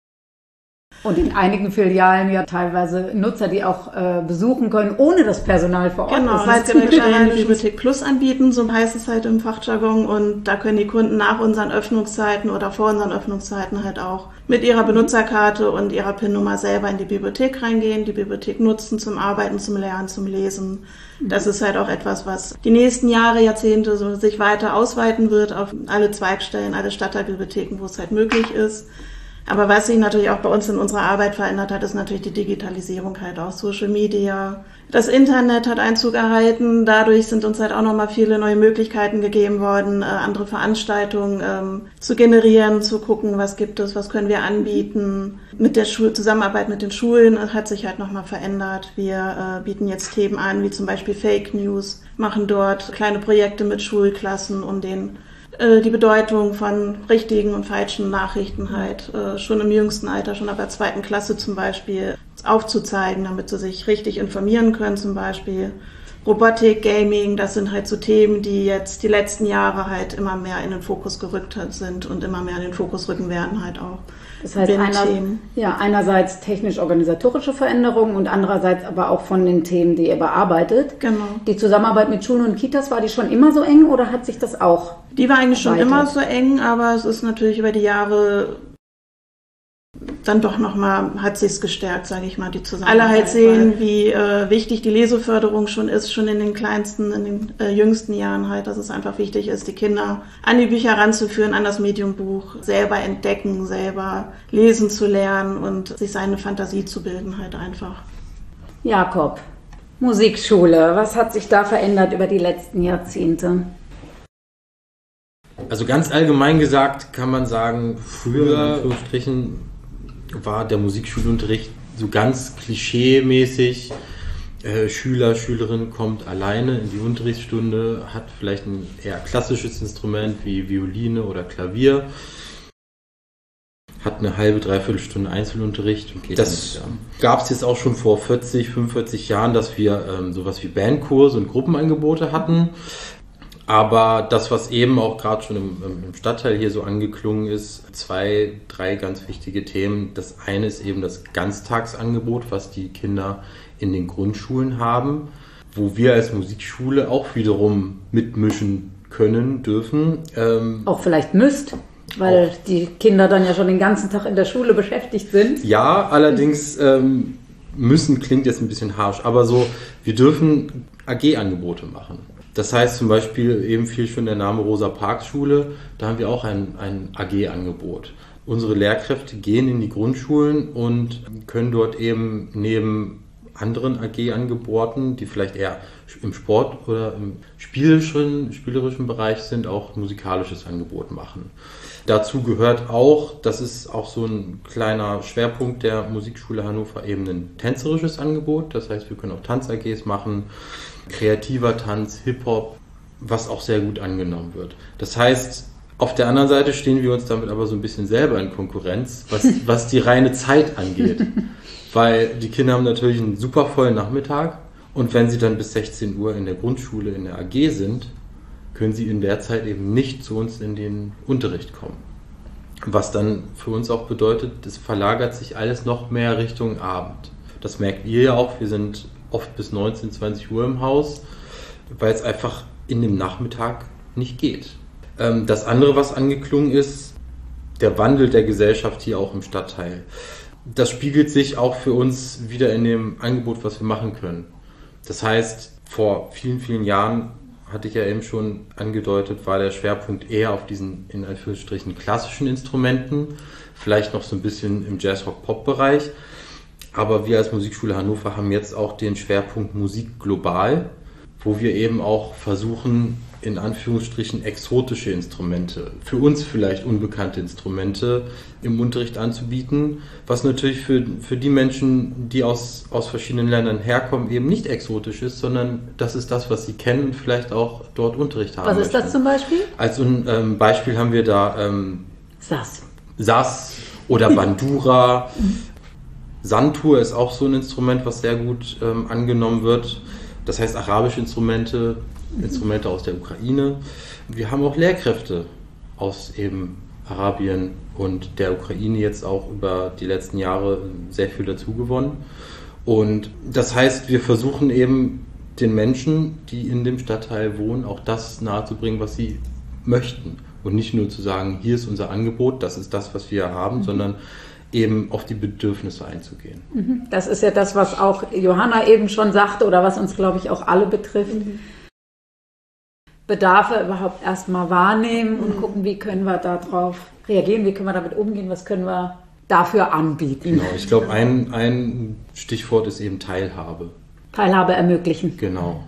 Und in einigen Filialen ja teilweise Nutzer, die auch besuchen können, ohne das Personal vor Ort. Genau, weil wir mittlerweile Bibliothek Plus anbieten, so heißt es halt im Fachjargon. Und da können die Kunden nach unseren Öffnungszeiten oder vor unseren Öffnungszeiten halt auch mit ihrer Benutzerkarte und ihrer PIN-Nummer selber in die Bibliothek reingehen, die Bibliothek nutzen zum Arbeiten, zum Lernen, zum Lesen. Das ist halt auch etwas, was die nächsten Jahre, Jahrzehnte so sich weiter ausweiten wird auf alle Zweigstellen, alle Stadtteilbibliotheken, wo es halt möglich ist. Aber was sich natürlich auch bei uns in unserer Arbeit verändert hat, ist natürlich die Digitalisierung halt auch, Social Media. Das Internet hat Einzug erhalten, dadurch sind uns halt auch nochmal viele neue Möglichkeiten gegeben worden, andere Veranstaltungen zu generieren, zu gucken, was gibt es, was können wir anbieten. Mit der Zusammenarbeit mit den Schulen hat sich halt nochmal verändert. Wir bieten jetzt Themen an, wie zum Beispiel Fake News, machen dort kleine Projekte mit Schulklassen, um den die Bedeutung von richtigen und falschen Nachrichten halt schon im jüngsten Alter, schon ab der 2. Klasse zum Beispiel, aufzuzeigen, damit sie sich richtig informieren können zum Beispiel. Robotik, Gaming, das sind halt so Themen, die jetzt die letzten Jahre halt immer mehr in den Fokus gerückt sind und immer mehr in den Fokus rücken werden halt auch. Das heißt, einerseits technisch-organisatorische Veränderungen und andererseits aber auch von den Themen, die ihr bearbeitet. Genau. Die Zusammenarbeit mit Schulen und Kitas, war die schon immer so eng oder hat sich das auch Die war eigentlich schon erweitert? immer so eng, aber es ist natürlich über die Jahre dann doch nochmal, hat sich's gestärkt, sage ich mal, die Zusammenarbeit. Alle halt sehen, wie wichtig die Leseförderung schon ist, schon in den kleinsten, in den jüngsten Jahren halt, dass es einfach wichtig ist, die Kinder an die Bücher ranzuführen, an das Mediumbuch, selber entdecken, selber lesen zu lernen und sich seine Fantasie zu bilden halt einfach. Jakob, Musikschule, was hat sich da verändert über die letzten Jahrzehnte? Also ganz allgemein gesagt kann man sagen, früher in Anführungsstrichen war der Musikschulunterricht so ganz klischee-mäßig. Schüler, Schülerin kommt alleine in die Unterrichtsstunde, hat vielleicht ein eher klassisches Instrument wie Violine oder Klavier, hat eine halbe, dreiviertel Stunde Einzelunterricht. Das gab es jetzt auch schon vor 40, 45 Jahren, dass wir sowas wie Bandkurse und Gruppenangebote hatten. Aber das, was eben auch gerade schon im Stadtteil hier so angeklungen ist, 2, 3 ganz wichtige Themen. Das eine ist eben das Ganztagsangebot, was die Kinder in den Grundschulen haben, wo wir als Musikschule auch wiederum mitmischen können, dürfen. Auch vielleicht müsst, weil die Kinder dann ja schon den ganzen Tag in der Schule beschäftigt sind. Ja, allerdings müssen klingt jetzt ein bisschen harsch, aber so, wir dürfen AG-Angebote machen. Das heißt zum Beispiel, eben fiel schon der Name Rosa-Parks-Schule, da haben wir auch ein AG-Angebot. Unsere Lehrkräfte gehen in die Grundschulen und können dort eben neben anderen AG-Angeboten, die vielleicht eher im Sport oder im spielerischen Bereich sind, auch musikalisches Angebot machen. Dazu gehört auch, das ist auch so ein kleiner Schwerpunkt der Musikschule Hannover, eben ein tänzerisches Angebot. Das heißt, wir können auch Tanz-AGs machen, kreativer Tanz, Hip-Hop, was auch sehr gut angenommen wird. Das heißt, auf der anderen Seite stehen wir uns damit aber so ein bisschen selber in Konkurrenz, was die reine Zeit angeht. Weil die Kinder haben natürlich einen super vollen Nachmittag und wenn sie dann bis 16 Uhr in der Grundschule in der AG sind, können sie in der Zeit eben nicht zu uns in den Unterricht kommen. Was dann für uns auch bedeutet, das verlagert sich alles noch mehr Richtung Abend. Das merkt ihr ja auch, wir sind oft bis 19, 20 Uhr im Haus, weil es einfach in dem Nachmittag nicht geht. Das andere, was angeklungen ist, der Wandel der Gesellschaft hier auch im Stadtteil. Das spiegelt sich auch für uns wieder in dem Angebot, was wir machen können. Das heißt, vor vielen, vielen Jahren, hatte ich ja eben schon angedeutet, war der Schwerpunkt eher auf diesen, in Anführungsstrichen, klassischen Instrumenten, vielleicht noch so ein bisschen im Jazz-Rock-Pop-Bereich. Aber wir als Musikschule Hannover haben jetzt auch den Schwerpunkt Musik global, wo wir eben auch versuchen, in Anführungsstrichen exotische Instrumente, für uns vielleicht unbekannte Instrumente im Unterricht anzubieten, was natürlich für die Menschen, die aus verschiedenen Ländern herkommen, eben nicht exotisch ist, sondern das ist das, was sie kennen und vielleicht auch dort Unterricht haben. Was ist das zum Beispiel? Als ein Beispiel haben wir da Saz oder Bandura. Santur ist auch so ein Instrument, was sehr gut angenommen wird. Das heißt arabische Instrumente aus der Ukraine. Wir haben auch Lehrkräfte aus eben Arabien und der Ukraine jetzt auch über die letzten Jahre sehr viel dazu gewonnen. Und das heißt, wir versuchen eben den Menschen, die in dem Stadtteil wohnen, auch das nahezubringen, was sie möchten. Und nicht nur zu sagen, hier ist unser Angebot, das ist das, was wir haben, sondern eben auf die Bedürfnisse einzugehen. Das ist ja das, was auch Johanna eben schon sagte oder was uns, glaube ich, auch alle betrifft. Bedarfe überhaupt erstmal wahrnehmen und gucken, wie können wir darauf reagieren, wie können wir damit umgehen, was können wir dafür anbieten. Genau, ich glaube, ein Stichwort ist eben Teilhabe. Teilhabe ermöglichen. Genau.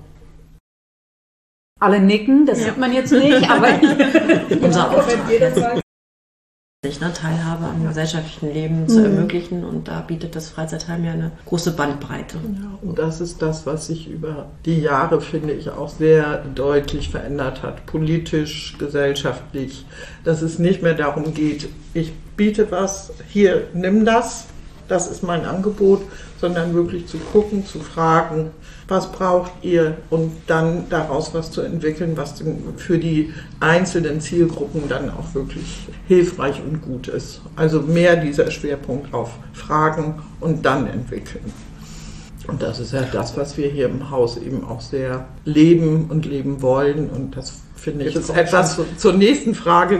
Alle nicken, das sieht man jetzt nicht, aber unser Auftrag. Teilhabe am gesellschaftlichen Leben zu ermöglichen, und da bietet das Freizeitheim ja eine große Bandbreite. Ja, und das ist das, was sich über die Jahre, finde ich, auch sehr deutlich verändert hat, politisch, gesellschaftlich, dass es nicht mehr darum geht, ich biete was, hier, nimm das ist mein Angebot, sondern wirklich zu gucken, zu fragen, was braucht ihr, und dann daraus was zu entwickeln, was für die einzelnen Zielgruppen dann auch wirklich hilfreich und gut ist. Also mehr dieser Schwerpunkt auf Fragen und dann entwickeln. Und das ist ja das, was wir hier im Haus eben auch sehr leben und leben wollen. Und das finde ich ist etwas zur nächsten Frage.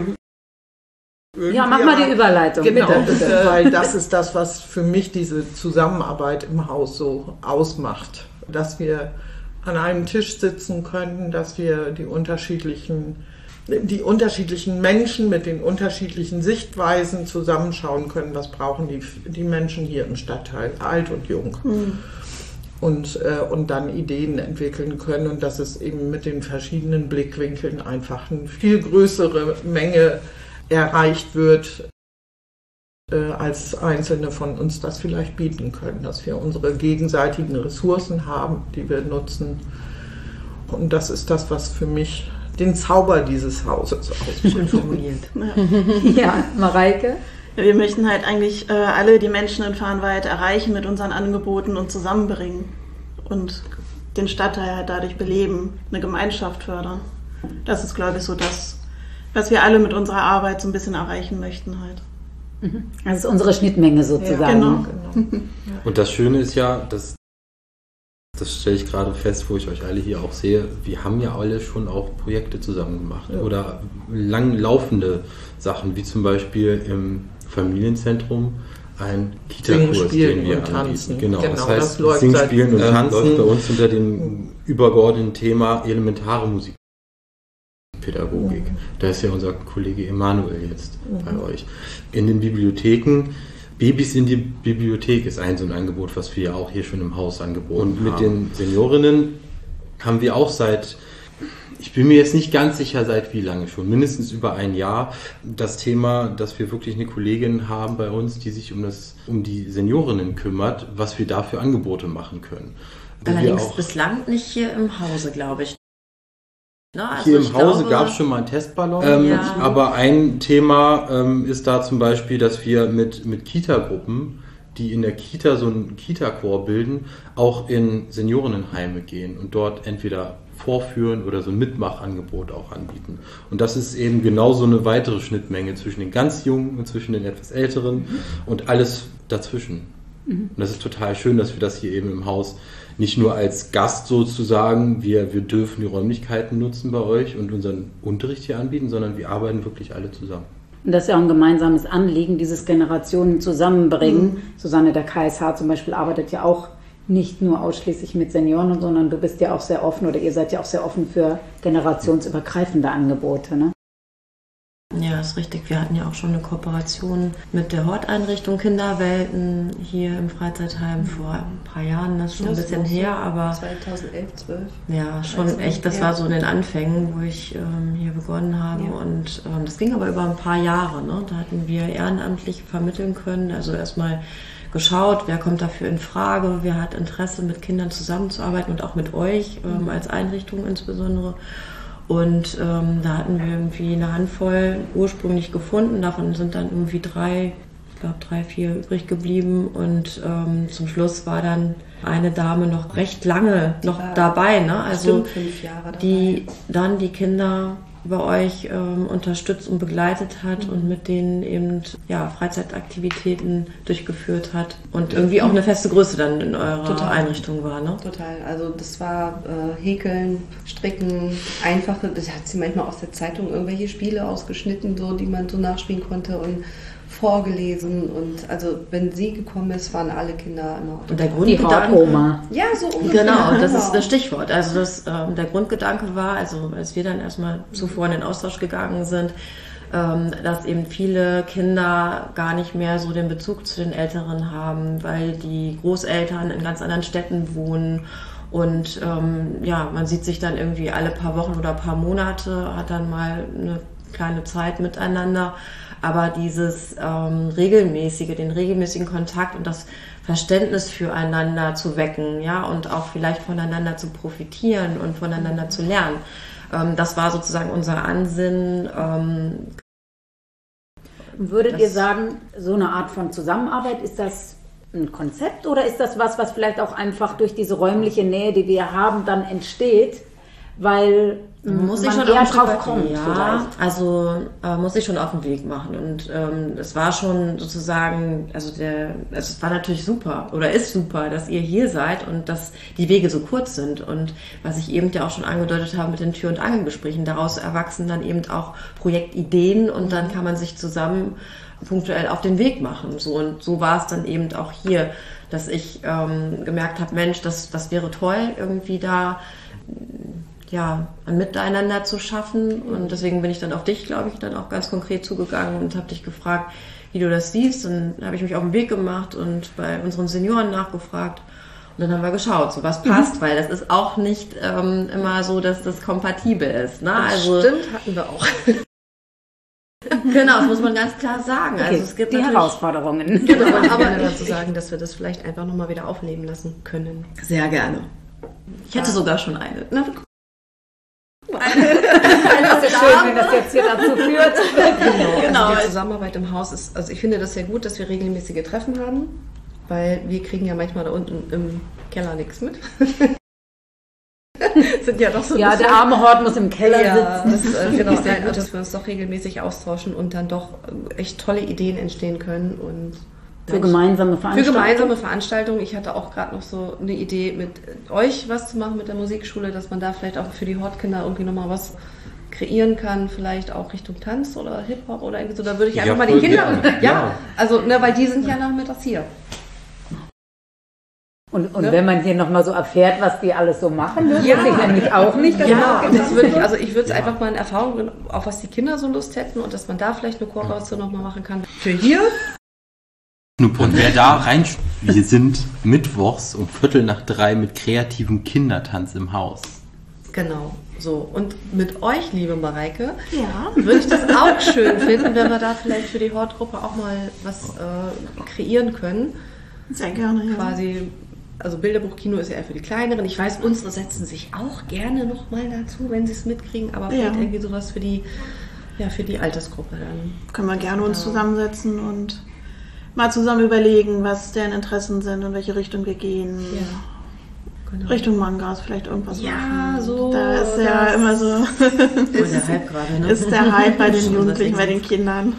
Ja, mach mal die Überleitung. Genau, bitte. Weil das ist das, was für mich diese Zusammenarbeit im Haus so ausmacht. Dass wir an einem Tisch sitzen können, dass wir die unterschiedlichen Menschen mit den unterschiedlichen Sichtweisen zusammenschauen können, was brauchen die Menschen hier im Stadtteil, alt und jung. Und dann Ideen entwickeln können, und dass es eben mit den verschiedenen Blickwinkeln einfach eine viel größere Menge erreicht wird, als Einzelne von uns das vielleicht bieten können, dass wir unsere gegenseitigen Ressourcen haben, die wir nutzen. Und das ist das, was für mich den Zauber dieses Hauses ausmacht. Schön formuliert. Ja, Mareike? Wir möchten halt eigentlich alle die Menschen in Farnwald erreichen mit unseren Angeboten und zusammenbringen und den Stadtteil halt dadurch beleben, eine Gemeinschaft fördern. Das ist, glaube ich, so das, was wir alle mit unserer Arbeit so ein bisschen erreichen möchten halt. Das ist unsere Schnittmenge sozusagen. Ja, Genau. Und das Schöne ist ja, das stelle ich gerade fest, wo ich euch alle hier auch sehe, wir haben ja alle schon auch Projekte zusammen gemacht oder langlaufende Sachen, wie zum Beispiel im Familienzentrum ein Kita-Kurs, den wir anbieten. Genau, das heißt, Singen, Spielen und Tanzen läuft bei uns unter dem übergeordneten Thema elementare Musikpädagogik. Da ist ja unser Kollege Emanuel jetzt bei euch. In den Bibliotheken, Babys in die Bibliothek ist so ein Angebot, was wir ja auch hier schon im Haus angeboten haben. Und mit den Seniorinnen haben wir auch ich bin mir jetzt nicht ganz sicher, seit wie lange schon, mindestens über ein Jahr, das Thema, dass wir wirklich eine Kollegin haben bei uns, die sich um die Seniorinnen kümmert, was wir da für Angebote machen können. Allerdings bislang nicht hier im Hause, glaube ich. Also hier im Hause gab es schon mal einen Testballon, aber ein Thema ist da zum Beispiel, dass wir mit Kita-Gruppen, die in der Kita so einen Kita-Chor bilden, auch in Seniorinnenheime gehen und dort entweder vorführen oder so ein Mitmachangebot auch anbieten. Und das ist eben genau so eine weitere Schnittmenge zwischen den ganz Jungen und zwischen den etwas Älteren und alles dazwischen. Und das ist total schön, dass wir das hier eben im Haus nicht nur als Gast sozusagen, wir dürfen die Räumlichkeiten nutzen bei euch und unseren Unterricht hier anbieten, sondern wir arbeiten wirklich alle zusammen. Und das ist ja auch ein gemeinsames Anliegen, dieses Generationen zusammenbringen. Susanne, der KSH zum Beispiel, arbeitet ja auch nicht nur ausschließlich mit Senioren, sondern du bist ja auch sehr offen oder ihr seid ja auch sehr offen für generationsübergreifende Angebote, ne? Ja, ist richtig. Wir hatten ja auch schon eine Kooperation mit der Horteinrichtung Kinderwelten hier im Freizeitheim vor ein paar Jahren. Das ist schon ein bisschen her, aber 2011, 12. Ja, schon echt. Das war so in den Anfängen, wo ich hier begonnen habe. Ja. Und das ging aber über ein paar Jahre. Ne? Da hatten wir ehrenamtlich vermitteln können. Also erstmal geschaut, wer kommt dafür in Frage, wer hat Interesse, mit Kindern zusammenzuarbeiten und auch mit euch als Einrichtung insbesondere. Und da hatten wir irgendwie eine Handvoll ursprünglich gefunden, davon sind dann irgendwie 3, 4 übrig geblieben und zum Schluss war dann eine Dame noch recht lange noch dabei, ne? Also 5 Jahre dabei. Die dann die Kinder bei euch unterstützt und begleitet hat und mit denen eben Freizeitaktivitäten durchgeführt hat und irgendwie auch eine feste Größe dann in eurer Einrichtung war, ne? Total, also das war Häkeln, Stricken, einfache, das hat sie manchmal aus der Zeitung irgendwelche Spiele ausgeschnitten, so, die man so nachspielen konnte und vorgelesen und also wenn sie gekommen ist, waren alle Kinder immer und der Grundgedanke, ja, so ungefähr. Genau, das ist das Stichwort. Also der Grundgedanke war, also als wir dann erstmal zuvor in den Austausch gegangen sind, dass eben viele Kinder gar nicht mehr so den Bezug zu den Älteren haben, weil die Großeltern in ganz anderen Städten wohnen. Und man sieht sich dann irgendwie alle paar Wochen oder paar Monate, hat dann mal eine kleine Zeit miteinander. Aber dieses den regelmäßigen Kontakt und das Verständnis füreinander zu wecken, ja, und auch vielleicht voneinander zu profitieren und voneinander zu lernen. Das war sozusagen unser Ansinnen. Würdet ihr sagen, so eine Art von Zusammenarbeit, ist das ein Konzept oder ist das was vielleicht auch einfach durch diese räumliche Nähe, die wir haben, dann entsteht, weil muss man schon eher drauf kommt? Ja, also muss ich schon auf den Weg machen. Und es war schon sozusagen, es war natürlich super oder ist super, dass ihr hier seid und dass die Wege so kurz sind. Und was ich eben ja auch schon angedeutet habe mit den Tür- und Angelgesprächen, daraus erwachsen dann eben auch Projektideen und dann kann man sich zusammen punktuell auf den Weg machen. So, und so war es dann eben auch hier, dass ich gemerkt habe, Mensch, das wäre toll, irgendwie da ein Miteinander zu schaffen. Und deswegen bin ich dann auf dich, glaube ich, dann auch ganz konkret zugegangen und habe dich gefragt, wie du das siehst. Und dann habe ich mich auf den Weg gemacht und bei unseren Senioren nachgefragt. Und dann haben wir geschaut, so was passt, weil das ist auch nicht immer so, dass das kompatibel ist. Ne? Stimmt, hatten wir auch. Genau, das muss man ganz klar sagen. Okay, also es gibt die Herausforderungen. Genau, aber dazu sagen, dass wir das vielleicht einfach nochmal wieder aufleben lassen können. Sehr gerne. Ich hätte sogar schon eine. Das ist schön, wenn das jetzt hier dazu führt. Genau. Also die Zusammenarbeit im Haus ist, also ich finde das sehr gut, dass wir regelmäßige Treffen haben, weil wir kriegen ja manchmal da unten im Keller nichts mit. Sind ja doch so ja, der arme Hort muss im Keller sitzen. Das finde ich sehr gut, dass wir uns doch regelmäßig austauschen und dann doch echt tolle Ideen entstehen können und für gemeinsame Veranstaltungen. Ich hatte auch gerade noch so eine Idee, mit euch was zu machen mit der Musikschule, dass man da vielleicht auch für die Hortkinder irgendwie nochmal was kreieren kann, vielleicht auch Richtung Tanz oder Hip-Hop oder irgendwie so. Da würde ich einfach mal die Kinder... Also, weil die sind ja nachmittags hier. Und wenn man hier nochmal so erfährt, was die alles so machen, das weiß ich nämlich auch nicht. Das würde ich würde es einfach mal in Erfahrung bringen, auf was die Kinder so Lust hätten und dass man da vielleicht eine Kooperation nochmal machen kann. Für hier... Und wer da rein... Wir sind mittwochs um 2:45 mit kreativem Kindertanz im Haus. Genau, so. Und mit euch, liebe Mareike, würde ich das auch schön finden, wenn wir da vielleicht für die Hortgruppe auch mal was kreieren können. Sehr gerne, ja. Quasi, also Bilderbuchkino ist ja eher für die Kleineren. Ich weiß, unsere setzen sich auch gerne nochmal dazu, wenn sie es mitkriegen, aber vielleicht irgendwie sowas für die Altersgruppe dann. Können wir gerne uns zusammensetzen und mal zusammen überlegen, was deren Interessen sind, in welche Richtung wir gehen. Ja. Genau. Richtung Mangas vielleicht irgendwas machen. So. Da ist ja immer so. Ist der Hype gerade, ne? Ist der Hype bei den Jugendlichen, bei den Kindern.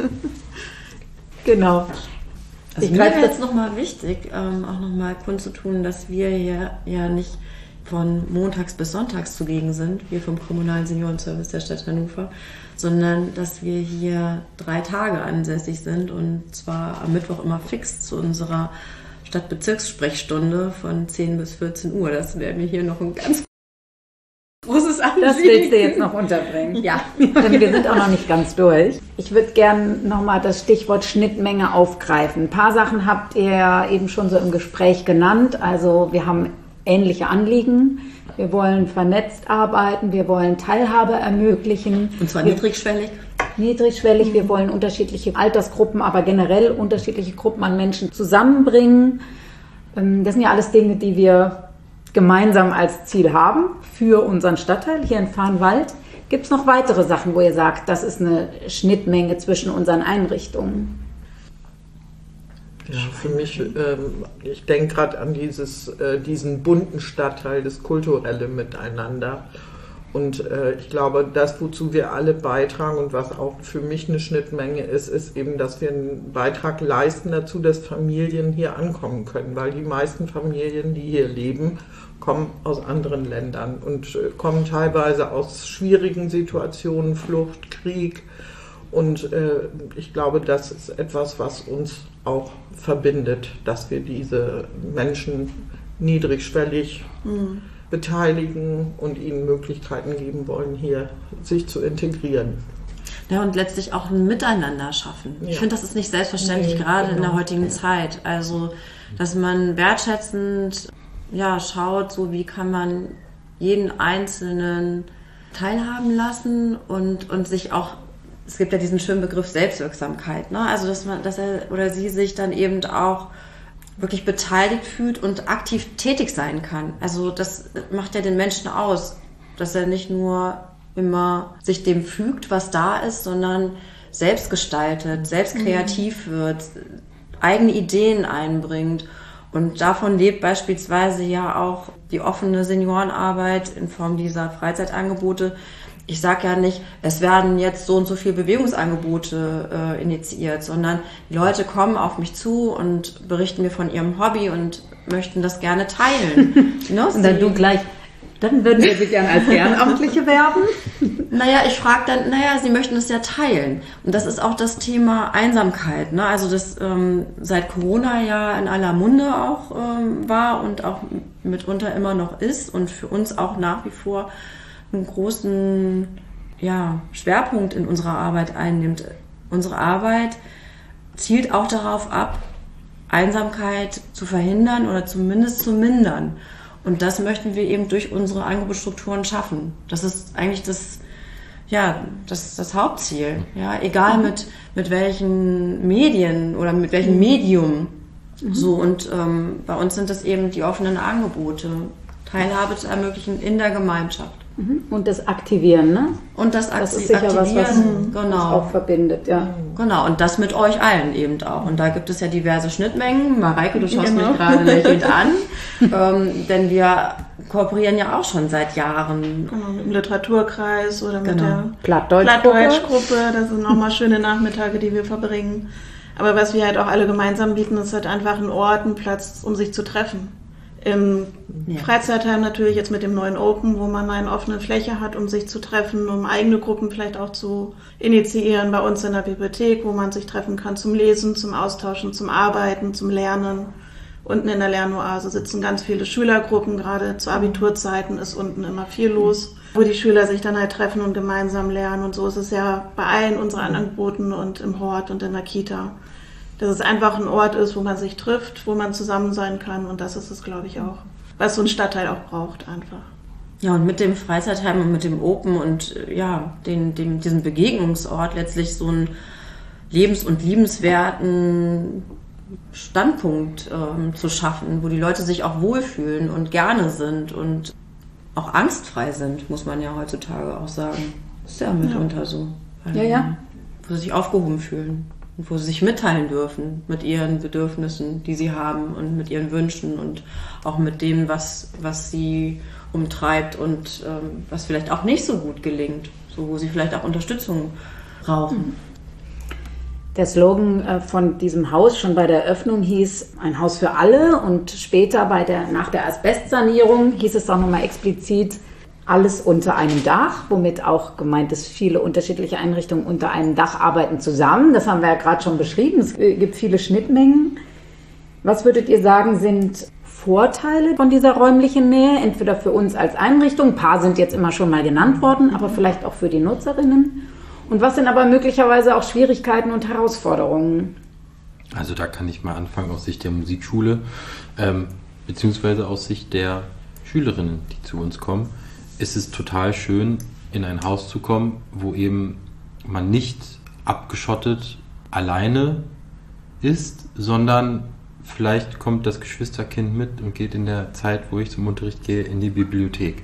Genau. Also mir wäre jetzt nochmal wichtig, auch nochmal kundzutun, dass wir hier ja nicht von montags bis sonntags zugegen sind, wir vom Kommunalen Seniorenservice der Stadt Hannover, sondern dass wir hier 3 Tage ansässig sind und zwar am Mittwoch immer fix zu unserer Stadtbezirkssprechstunde von 10 bis 14 Uhr. Das wäre mir hier noch ein ganz großes Anliegen. Das willst du jetzt noch unterbringen. Ja. Denn wir sind auch noch nicht ganz durch. Ich würde gerne nochmal das Stichwort Schnittmenge aufgreifen. Ein paar Sachen habt ihr eben schon so im Gespräch genannt. Also wir haben ähnliche Anliegen. Wir wollen vernetzt arbeiten, wir wollen Teilhabe ermöglichen. Und zwar niedrigschwellig. Niedrigschwellig, wir wollen unterschiedliche Altersgruppen, aber generell unterschiedliche Gruppen an Menschen zusammenbringen. Das sind ja alles Dinge, die wir gemeinsam als Ziel haben für unseren Stadtteil hier in Farnwald. Gibt es noch weitere Sachen, wo ihr sagt, das ist eine Schnittmenge zwischen unseren Einrichtungen? Ja, für mich, ich denke gerade an diesen bunten Stadtteil, das kulturelle Miteinander. Und ich glaube, das, wozu wir alle beitragen und was auch für mich eine Schnittmenge ist, ist eben, dass wir einen Beitrag leisten dazu, dass Familien hier ankommen können. Weil die meisten Familien, die hier leben, kommen aus anderen Ländern und kommen teilweise aus schwierigen Situationen, Flucht, Krieg. Und ich glaube, das ist etwas, was uns auch verbindet, dass wir diese Menschen niedrigschwellig beteiligen und ihnen Möglichkeiten geben wollen, hier sich zu integrieren. Ja, und letztlich auch ein Miteinander schaffen. Ja. Ich finde, das ist nicht selbstverständlich, gerade in der heutigen Zeit. Also, dass man wertschätzend schaut, so wie kann man jeden Einzelnen teilhaben lassen und sich auch es gibt ja diesen schönen Begriff Selbstwirksamkeit, ne? Also dass er oder sie sich dann eben auch wirklich beteiligt fühlt und aktiv tätig sein kann. Also das macht ja den Menschen aus, dass er nicht nur immer sich dem fügt, was da ist, sondern selbst gestaltet, selbst kreativ wird, eigene Ideen einbringt. Und davon lebt beispielsweise ja auch die offene Seniorenarbeit in Form dieser Freizeitangebote. Ich sage ja nicht, es werden jetzt so und so viele Bewegungsangebote initiiert, sondern die Leute kommen auf mich zu und berichten mir von ihrem Hobby und möchten das gerne teilen. Ne? Und dann würden wir sie gerne als Ehrenamtliche werben. Naja, ich frage dann, sie möchten es ja teilen. Und das ist auch das Thema Einsamkeit. Ne? Also das seit Corona ja in aller Munde auch war und auch mitunter immer noch ist und für uns auch nach wie vor einen großen Schwerpunkt in unserer Arbeit einnimmt. Unsere Arbeit zielt auch darauf ab, Einsamkeit zu verhindern oder zumindest zu mindern. Und das möchten wir eben durch unsere Angebotsstrukturen schaffen. Das ist eigentlich das Hauptziel. Ja, egal mit welchen Medien oder mit welchem Medium. So, und bei uns sind das eben die offenen Angebote. Teilhabe zu ermöglichen in der Gemeinschaft. Und das Aktivieren, ne? Und das ist sicher Aktivieren, was auch verbindet, ja. Genau, und das mit euch allen eben auch. Und da gibt es ja diverse Schnittmengen. Mareike, du schaust mich gerade lächelnd an. Denn wir kooperieren ja auch schon seit Jahren. Genau, mit dem Literaturkreis oder mit der Plattdeutschgruppe. Das sind nochmal schöne Nachmittage, die wir verbringen. Aber was wir halt auch alle gemeinsam bieten, ist halt einfach ein Ort, ein Platz, um sich zu treffen. Im Freizeitheim natürlich jetzt mit dem neuen Open, wo man eine offene Fläche hat, um sich zu treffen, um eigene Gruppen vielleicht auch zu initiieren. Bei uns in der Bibliothek, wo man sich treffen kann zum Lesen, zum Austauschen, zum Arbeiten, zum Lernen. Unten in der Lernoase sitzen ganz viele Schülergruppen. Gerade zu Abiturzeiten ist unten immer viel los, wo die Schüler sich dann halt treffen und gemeinsam lernen. Und so ist es ja bei allen unseren Angeboten und im Hort und in der Kita. Dass es einfach ein Ort ist, wo man sich trifft, wo man zusammen sein kann. Und das ist es, glaube ich, auch, was so ein Stadtteil auch braucht einfach. Ja, und mit dem Freizeitheim und mit dem Open und diesem Begegnungsort letztlich so einen lebens- und liebenswerten Standpunkt zu schaffen, wo die Leute sich auch wohlfühlen und gerne sind und auch angstfrei sind, muss man ja heutzutage auch sagen. Ist ja mitunter so. Wo sie sich aufgehoben fühlen. Und wo sie sich mitteilen dürfen mit ihren Bedürfnissen, die sie haben und mit ihren Wünschen und auch mit dem, was sie umtreibt und was vielleicht auch nicht so gut gelingt, so wo sie vielleicht auch Unterstützung brauchen. Der Slogan von diesem Haus schon bei der Eröffnung hieß ein Haus für alle und später nach der Asbestsanierung hieß es auch nochmal explizit alles unter einem Dach, womit auch gemeint ist, viele unterschiedliche Einrichtungen unter einem Dach arbeiten zusammen. Das haben wir ja gerade schon beschrieben. Es gibt viele Schnittmengen. Was würdet ihr sagen, sind Vorteile von dieser räumlichen Nähe? Entweder für uns als Einrichtung, ein paar sind jetzt immer schon mal genannt worden, aber vielleicht auch für die Nutzerinnen. Und was sind aber möglicherweise auch Schwierigkeiten und Herausforderungen? Also da kann ich mal anfangen aus Sicht der Musikschule, beziehungsweise aus Sicht der Schülerinnen, die zu uns kommen. Ist es total schön, in ein Haus zu kommen, wo eben man nicht abgeschottet alleine ist, sondern vielleicht kommt das Geschwisterkind mit und geht in der Zeit, wo ich zum Unterricht gehe, in die Bibliothek.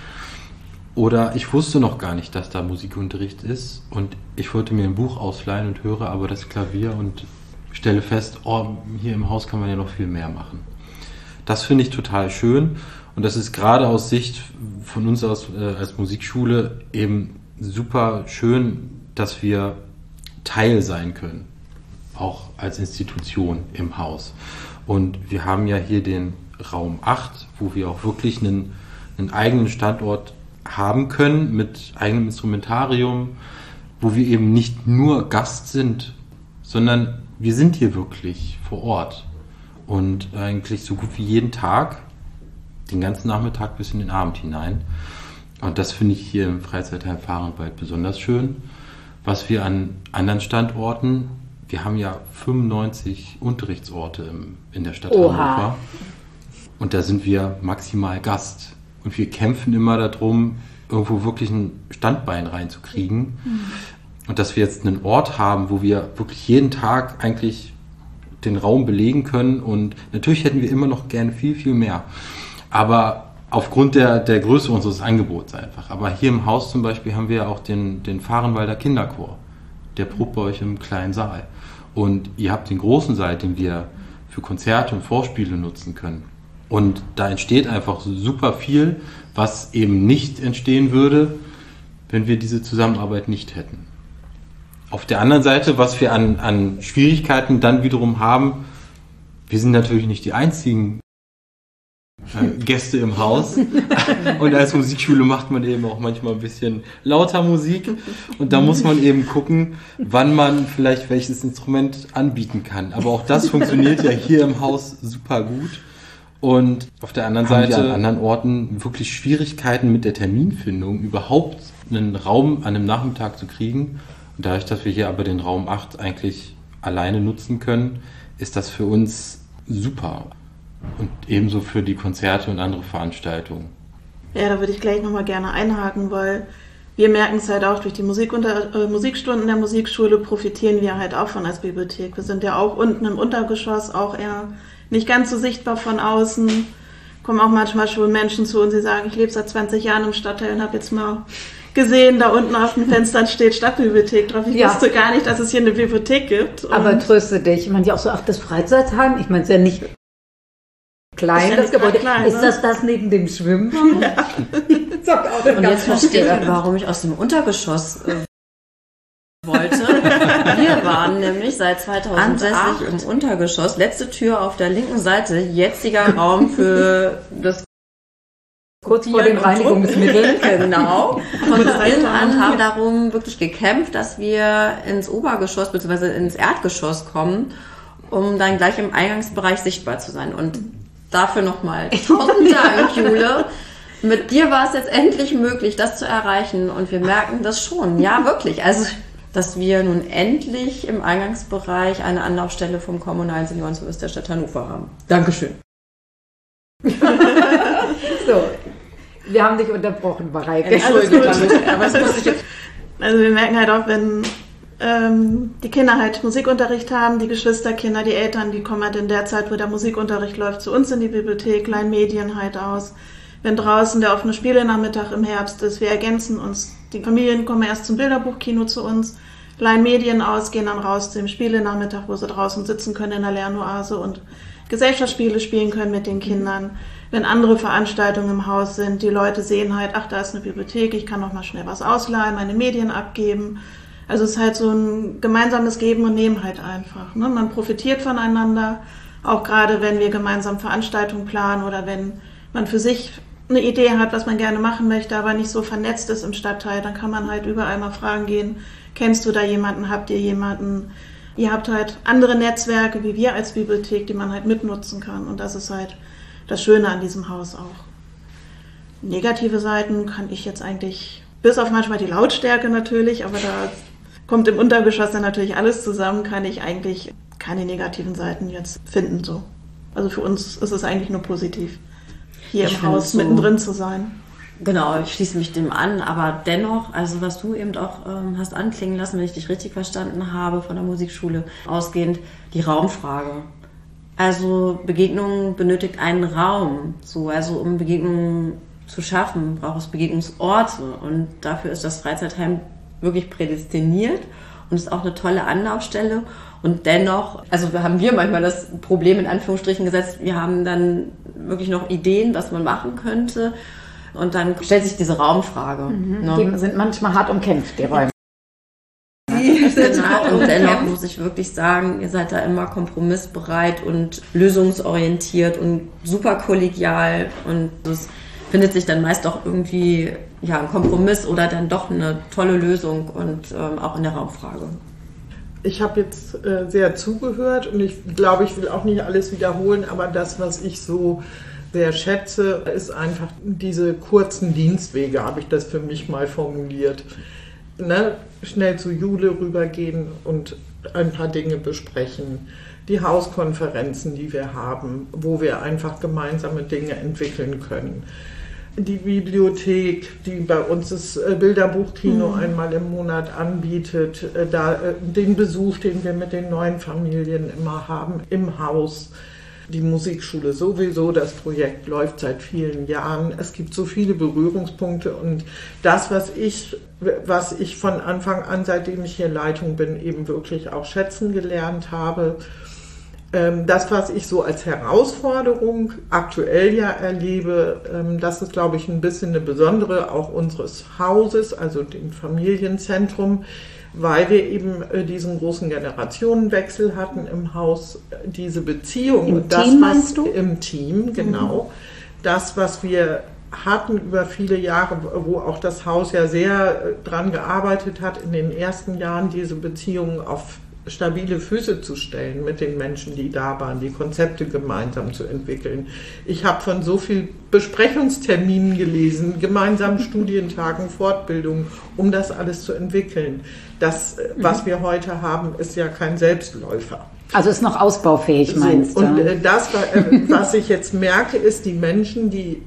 Oder ich wusste noch gar nicht, dass da Musikunterricht ist und ich wollte mir ein Buch ausleihen und höre aber das Klavier und stelle fest, hier im Haus kann man ja noch viel mehr machen. Das finde ich total schön. Und das ist gerade aus Sicht von uns als Musikschule eben super schön, dass wir Teil sein können, auch als Institution im Haus. Und wir haben ja hier den Raum 8, wo wir auch wirklich einen eigenen Standort haben können mit eigenem Instrumentarium, wo wir eben nicht nur Gast sind, sondern wir sind hier wirklich vor Ort. Und eigentlich so gut wie jeden Tag, den ganzen Nachmittag bis in den Abend hinein. Und das finde ich hier im Freizeitheim Fahrenwald besonders schön. Was wir an anderen Standorten, wir haben ja 95 Unterrichtsorte in der Stadt Hannover. Und da sind wir maximal Gast. Und wir kämpfen immer darum, irgendwo wirklich ein Standbein reinzukriegen. Und dass wir jetzt einen Ort haben, wo wir wirklich jeden Tag eigentlich den Raum belegen können. Und natürlich hätten wir immer noch gerne viel, viel mehr. Aber aufgrund der Größe unseres Angebots einfach. Aber hier im Haus zum Beispiel haben wir auch den Fahrenwalder Kinderchor. Der probt bei euch im kleinen Saal. Und ihr habt den großen Saal, den wir für Konzerte und Vorspiele nutzen können. Und da entsteht einfach super viel, was eben nicht entstehen würde, wenn wir diese Zusammenarbeit nicht hätten. Auf der anderen Seite, was wir an Schwierigkeiten dann wiederum haben, wir sind natürlich nicht die einzigen Gäste im Haus. Und als Musikschule macht man eben auch manchmal ein bisschen lauter Musik. Und da muss man eben gucken, wann man vielleicht welches Instrument anbieten kann. Aber auch das funktioniert ja hier im Haus super gut. Und auf der anderen Seite an anderen Orten wirklich Schwierigkeiten mit der Terminfindung, überhaupt einen Raum an einem Nachmittag zu kriegen. Und dadurch, dass wir hier aber den Raum 8 eigentlich alleine nutzen können, ist das für uns super. Und ebenso für die Konzerte und andere Veranstaltungen. Ja, da würde ich gleich nochmal gerne einhaken, weil wir merken es halt auch, durch die Musikstunden der Musikschule profitieren wir halt auch von als Bibliothek. Wir sind ja auch unten im Untergeschoss, auch eher nicht ganz so sichtbar von außen. Kommen auch manchmal schon Menschen zu uns, die sagen, ich lebe seit 20 Jahren im Stadtteil und habe jetzt mal gesehen, da unten auf den Fenstern steht Stadtbibliothek drauf. Ich wusste gar nicht, dass es hier eine Bibliothek gibt. Und aber tröste dich, ich meine ja auch so, ach, das Freizeitheim, ich meine es ja nicht klein, das Gebäude. Klein, ist das neben dem Schwimmbad? Ja. Und jetzt verstehe ich, warum ich aus dem Untergeschoss wollte. Wir waren nämlich seit 2008 im Untergeschoss, letzte Tür auf der linken Seite, jetziger Raum für das kurz vor den Reinigungsmitteln. Genau. Von Beginn an haben darum wirklich gekämpft, dass wir ins Obergeschoss bzw. ins Erdgeschoss kommen, um dann gleich im Eingangsbereich sichtbar zu sein. Und dafür nochmal 1000 Dank, Jule. Mit dir war es jetzt endlich möglich, das zu erreichen. Und wir merken das schon. Ja, wirklich. Also, dass wir nun endlich im Eingangsbereich eine Anlaufstelle vom Kommunalen Seniorenservice der Stadt Hannover haben. Dankeschön. So, wir haben dich unterbrochen, Mareike. Entschuldigung, aber es muss ich jetzt. Also wir merken halt auch, wenn die Kinder halt Musikunterricht haben, die Geschwisterkinder, die Eltern, die kommen halt in der Zeit, wo der Musikunterricht läuft, zu uns in die Bibliothek, leihen Medien halt aus. Wenn draußen der offene Spielenachmittag im Herbst ist, wir ergänzen uns. Die Familien kommen erst zum Bilderbuchkino zu uns, leihen Medien aus, gehen dann raus zu dem Spielenachmittag, wo sie draußen sitzen können in der Lernoase und Gesellschaftsspiele spielen können mit den Kindern. Wenn andere Veranstaltungen im Haus sind, die Leute sehen halt, ach, da ist eine Bibliothek, ich kann noch mal schnell was ausleihen, meine Medien abgeben. Also es ist halt so ein gemeinsames Geben und Nehmen halt einfach. Ne? Man profitiert voneinander, auch gerade wenn wir gemeinsam Veranstaltungen planen oder wenn man für sich eine Idee hat, was man gerne machen möchte, aber nicht so vernetzt ist im Stadtteil, dann kann man halt überall mal fragen gehen, kennst du da jemanden, habt ihr jemanden? Ihr habt halt andere Netzwerke wie wir als Bibliothek, die man halt mitnutzen kann. Und das ist halt das Schöne an diesem Haus auch. Negative Seiten kann ich jetzt eigentlich, bis auf manchmal die Lautstärke natürlich, aber da kommt im Untergeschoss dann natürlich alles zusammen, kann ich eigentlich keine negativen Seiten jetzt finden. So. Also für uns ist es eigentlich nur positiv, hier im Haus mittendrin zu sein. Genau, ich schließe mich dem an, aber dennoch, also was du eben auch hast anklingen lassen, wenn ich dich richtig verstanden habe, von der Musikschule ausgehend, die Raumfrage. Also Begegnung benötigt einen Raum, so, also um Begegnungen zu schaffen, braucht es Begegnungsorte und dafür ist das Freizeitheim wirklich prädestiniert und ist auch eine tolle Anlaufstelle. Und dennoch, also haben wir manchmal das Problem in Anführungsstrichen gesetzt, wir haben dann wirklich noch Ideen, was man machen könnte. Und dann stellt sich diese Raumfrage. Die sind manchmal hart umkämpft, die Räume. Genau. Und dennoch muss ich wirklich sagen, ihr seid da immer kompromissbereit und lösungsorientiert und super kollegial. Und das findet sich dann meist auch irgendwie ein Kompromiss oder dann doch eine tolle Lösung und auch in der Raumfrage. Ich habe jetzt sehr zugehört und ich glaube, ich will auch nicht alles wiederholen, aber das, was ich so sehr schätze, ist einfach diese kurzen Dienstwege, habe ich das für mich mal formuliert. Ne? Schnell zu Jule rübergehen und ein paar Dinge besprechen. Die Hauskonferenzen, die wir haben, wo wir einfach gemeinsame Dinge entwickeln können. die Bibliothek, die bei uns das Bilderbuchkino einmal im Monat anbietet, den Besuch, den wir mit den neuen Familien immer haben im Haus. Die Musikschule sowieso, das Projekt läuft seit vielen Jahren. Es gibt so viele Berührungspunkte und das, was ich von Anfang an, seitdem ich hier Leitung bin, eben wirklich auch schätzen gelernt habe. Das, was ich so als Herausforderung aktuell ja erlebe, das ist, glaube ich, ein bisschen eine besondere auch unseres Hauses, also dem Familienzentrum, weil wir eben diesen großen Generationenwechsel hatten im Haus, diese Beziehung. Im Team meinst du? Im Team, genau. Das, was wir hatten über viele Jahre, wo auch das Haus ja sehr dran gearbeitet hat, in den ersten Jahren diese Beziehungen auf stabile Füße zu stellen mit den Menschen, die da waren, die Konzepte gemeinsam zu entwickeln. Ich habe von so vielen Besprechungsterminen gelesen, gemeinsamen Studientagen, Fortbildungen, um das alles zu entwickeln. Das, was wir heute haben, ist ja kein Selbstläufer. Also ist noch ausbaufähig, meinst du? Und das, was ich jetzt merke, ist, die Menschen, die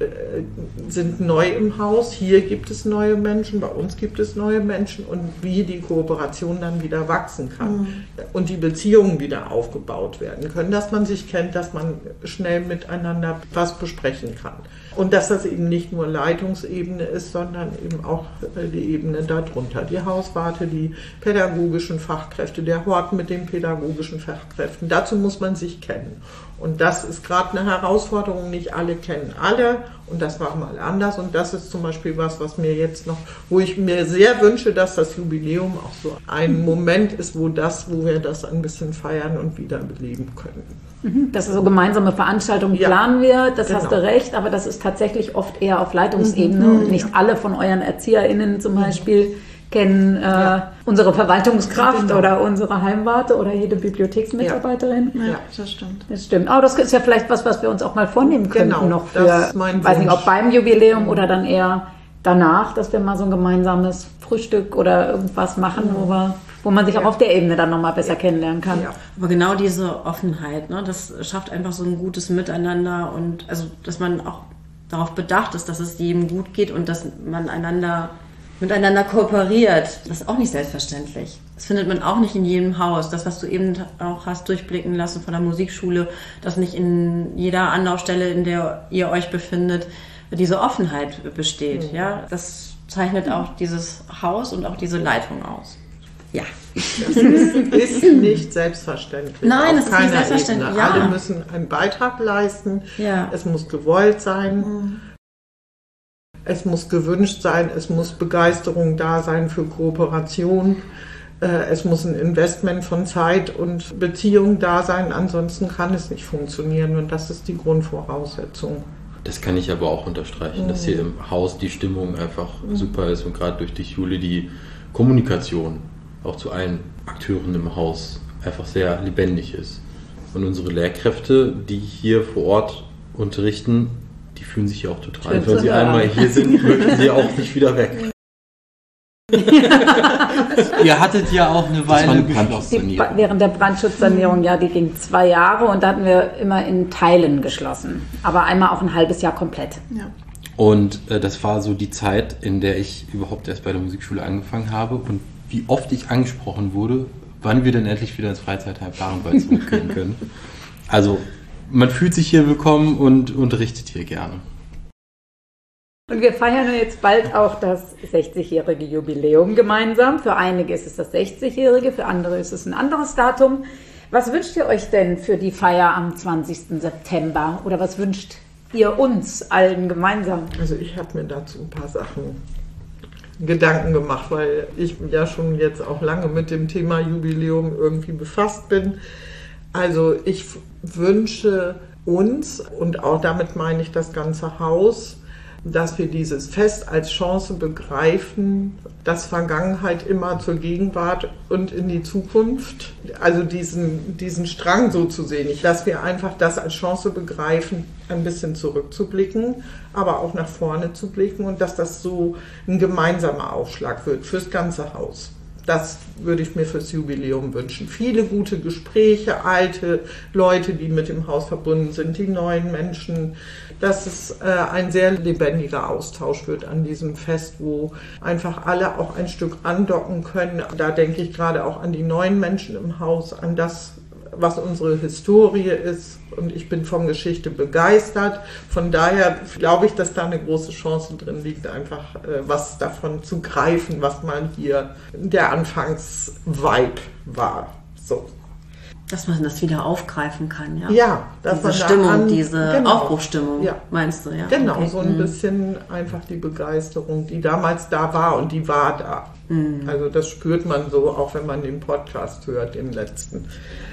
sind neu im Haus. Hier gibt es neue Menschen, bei uns gibt es neue Menschen und wie die Kooperation dann wieder wachsen kann und die Beziehungen wieder aufgebaut werden können, dass man sich kennt, dass man schnell miteinander was besprechen kann. Und dass das eben nicht nur Leitungsebene ist, sondern eben auch die Ebene darunter. Die Hauswarte, die pädagogischen Fachkräfte, der Hort mit den pädagogischen Fachkräften. Dazu muss man sich kennen. Und das ist gerade eine Herausforderung. Nicht alle kennen alle. Und das war mal anders. Und das ist zum Beispiel was mir jetzt noch, wo ich mir sehr wünsche, dass das Jubiläum auch so ein Moment ist, wo wir das ein bisschen feiern und wiederbeleben können. Das ist so gemeinsame Veranstaltungen planen wir, das hast du recht, aber das ist tatsächlich oft eher auf Leitungsebene und nicht alle von euren ErzieherInnen zum Beispiel kennen unsere Verwaltungskraft oder unsere Heimwarte oder jede Bibliotheksmitarbeiterin. Ja, das stimmt. Das stimmt. Aber das ist ja vielleicht was wir uns auch mal vornehmen könnten noch für, das ist mein weiß nicht, Wunsch. ob beim Jubiläum oder dann eher danach, dass wir mal so ein gemeinsames Frühstück oder irgendwas machen, wo man sich auch auf der Ebene dann nochmal besser kennenlernen kann. Ja. Aber genau diese Offenheit, ne, das schafft einfach so ein gutes Miteinander und also, dass man auch darauf bedacht ist, dass es jedem gut geht und dass man miteinander kooperiert. Das ist auch nicht selbstverständlich. Das findet man auch nicht in jedem Haus. Das, was du eben auch hast durchblicken lassen von der Musikschule, dass nicht in jeder Anlaufstelle, in der ihr euch befindet, diese Offenheit besteht. Ja, das zeichnet auch dieses Haus und auch diese Leitung aus. Ja. Das ist nicht selbstverständlich. Nein, das ist nicht selbstverständlich. Ja. Alle müssen einen Beitrag leisten. Ja. Es muss gewollt sein. Es muss gewünscht sein. Es muss Begeisterung da sein für Kooperation. Es muss ein Investment von Zeit und Beziehung da sein. Ansonsten kann es nicht funktionieren. Und das ist die Grundvoraussetzung. Das kann ich aber auch unterstreichen, dass hier im Haus die Stimmung einfach super ist und gerade durch die Schule die Kommunikation auch zu allen Akteuren im Haus einfach sehr lebendig ist. Und unsere Lehrkräfte, die hier vor Ort unterrichten, die fühlen sich hier auch total. Und wenn sie einmal hier sind, möchten sie auch nicht wieder weg. Ihr hattet ja auch eine Weile geschlossen. Während der Brandschutzsanierung, die ging 2 Jahre und da hatten wir immer in Teilen geschlossen. Aber einmal auch ein halbes Jahr komplett. Ja. Und das war so die Zeit, in der ich überhaupt erst bei der Musikschule angefangen habe und wie oft ich angesprochen wurde, wann wir denn endlich wieder ins Freizeitheim Fahrenwald zurückgehen können. Also man fühlt sich hier willkommen und unterrichtet hier gerne. Und wir feiern jetzt bald auch das 60-jährige Jubiläum gemeinsam. Für einige ist es das 60-jährige, für andere ist es ein anderes Datum. Was wünscht ihr euch denn für die Feier am 20. September? Oder was wünscht ihr uns allen gemeinsam? Also ich habe mir dazu ein paar Gedanken gemacht, weil ich ja schon jetzt auch lange mit dem Thema Jubiläum irgendwie befasst bin. Also ich wünsche uns, und auch damit meine ich das ganze Haus, dass wir dieses Fest als Chance begreifen, dass Vergangenheit immer zur Gegenwart und in die Zukunft, also diesen Strang so zu sehen, dass wir einfach das als Chance begreifen, ein bisschen zurückzublicken, aber auch nach vorne zu blicken und dass das so ein gemeinsamer Aufschlag wird fürs ganze Haus. Das würde ich mir fürs Jubiläum wünschen. Viele gute Gespräche, alte Leute, die mit dem Haus verbunden sind, die neuen Menschen, dass es ein sehr lebendiger Austausch wird an diesem Fest, wo einfach alle auch ein Stück andocken können. Da denke ich gerade auch an die neuen Menschen im Haus, an das, was unsere Historie ist. Und ich bin von Geschichte begeistert. Von daher glaube ich, dass da eine große Chance drin liegt, einfach was davon zu greifen, was mal hier der Anfangsvibe war. So. Dass man das wieder aufgreifen kann, ja? Ja, dass diese man Stimmung, diese Aufbruchstimmung, meinst du, ja? Genau, okay. So ein bisschen einfach die Begeisterung, die damals da war und die war da. Also das spürt man so, auch wenn man den Podcast hört, den letzten.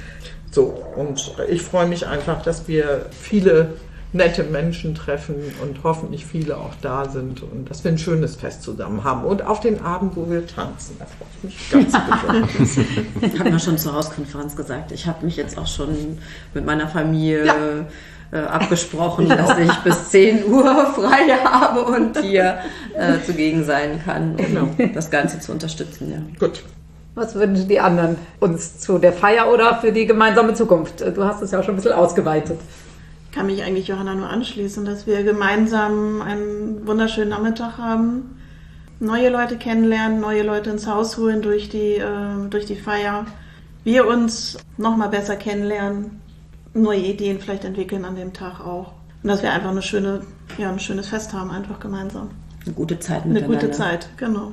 So, und ich freue mich einfach, dass wir viele nette Menschen treffen und hoffentlich viele auch da sind und dass wir ein schönes Fest zusammen haben. Und auf den Abend, wo wir tanzen, da freue ich mich ganz besonders. Ich habe mir schon zur Hauskonferenz gesagt, ich habe mich jetzt auch schon mit meiner Familie abgesprochen, dass ich bis 10 Uhr frei habe und hier zugegen sein kann, um das Ganze zu unterstützen. Ja. Gut. Was wünschen die anderen uns zu der Feier oder für die gemeinsame Zukunft? Du hast es ja auch schon ein bisschen ausgeweitet. Ich kann mich eigentlich Johanna nur anschließen, dass wir gemeinsam einen wunderschönen Nachmittag haben, neue Leute kennenlernen, neue Leute ins Haus holen durch die Feier, wir uns noch mal besser kennenlernen, neue Ideen vielleicht entwickeln an dem Tag auch. Und dass wir einfach ein schönes Fest haben, einfach gemeinsam. Eine gute Zeit miteinander. Eine gute Zeit, genau.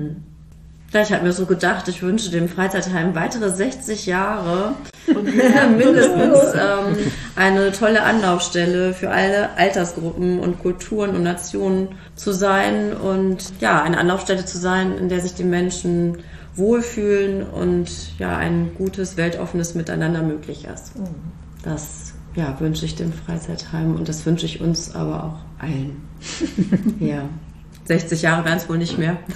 Ja, ich habe mir so gedacht, ich wünsche dem Freizeitheim weitere 60 Jahre und mindestens eine tolle Anlaufstelle für alle Altersgruppen und Kulturen und Nationen zu sein und ja, eine Anlaufstelle zu sein, in der sich die Menschen wohlfühlen und ja, ein gutes, weltoffenes Miteinander möglich ist. Das wünsche ich dem Freizeitheim und das wünsche ich uns aber auch allen. Ja, 60 Jahre werden es wohl nicht mehr.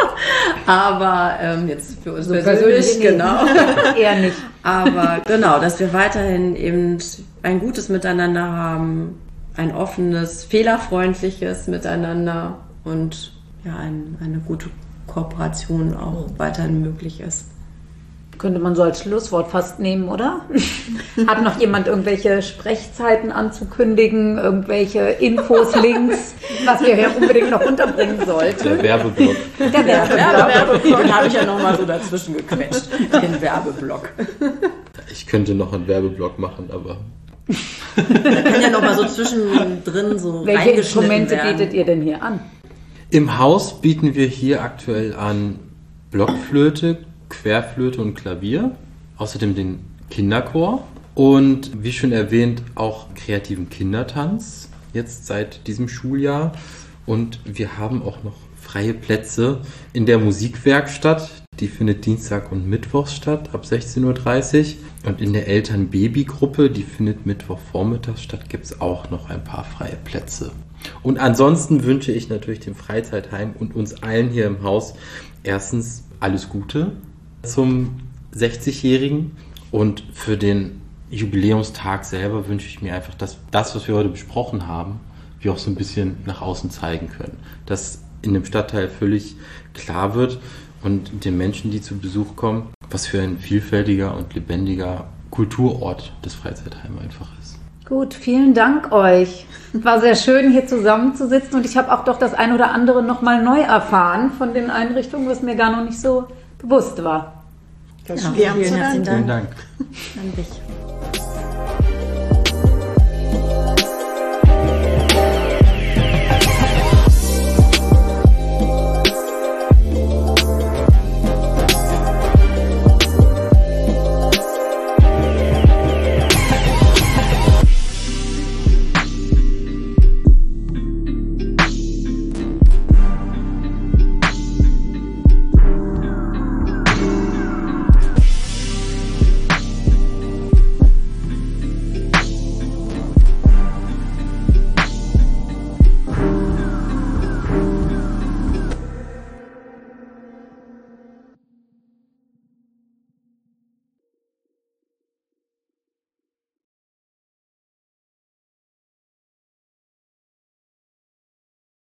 Aber jetzt für uns so persönlich genau. Eher nicht. Aber genau, dass wir weiterhin eben ein gutes Miteinander haben, ein offenes, fehlerfreundliches Miteinander und ja, eine gute Kooperation auch weiterhin möglich ist. Könnte man so als Schlusswort fast nehmen, oder? Hat noch jemand irgendwelche Sprechzeiten anzukündigen, irgendwelche Infos, Links, was wir hier unbedingt noch unterbringen sollten? Der Werbeblock. Der Werbeblock. Den habe ich ja nochmal so dazwischen gequetscht. Den Werbeblock. Ich könnte noch einen Werbeblock machen, aber... Der kann ja nochmal so zwischendrin so welche Instrumente bietet ihr denn hier an? Im Haus bieten wir hier aktuell an Blockflöte, Querflöte und Klavier, außerdem den Kinderchor und wie schon erwähnt auch kreativen Kindertanz, jetzt seit diesem Schuljahr. Und wir haben auch noch freie Plätze in der Musikwerkstatt, die findet Dienstag und Mittwochs statt, ab 16:30 Uhr. Und in der Eltern-Baby-Gruppe, die findet Mittwochvormittags statt, gibt es auch noch ein paar freie Plätze. Und ansonsten wünsche ich natürlich dem Freizeitheim und uns allen hier im Haus erstens alles Gute zum 60-Jährigen und für den Jubiläumstag selber wünsche ich mir einfach, dass das, was wir heute besprochen haben, wir auch so ein bisschen nach außen zeigen können. Dass in dem Stadtteil völlig klar wird und den Menschen, die zu Besuch kommen, was für ein vielfältiger und lebendiger Kulturort das Freizeitheim einfach ist. Gut, vielen Dank euch. War sehr schön, hier zusammenzusitzen und ich habe auch doch das ein oder andere nochmal neu erfahren von den Einrichtungen, was mir gar noch nicht so bewusst war. Vielen herzlichen Dank. Vielen Dank. An dich.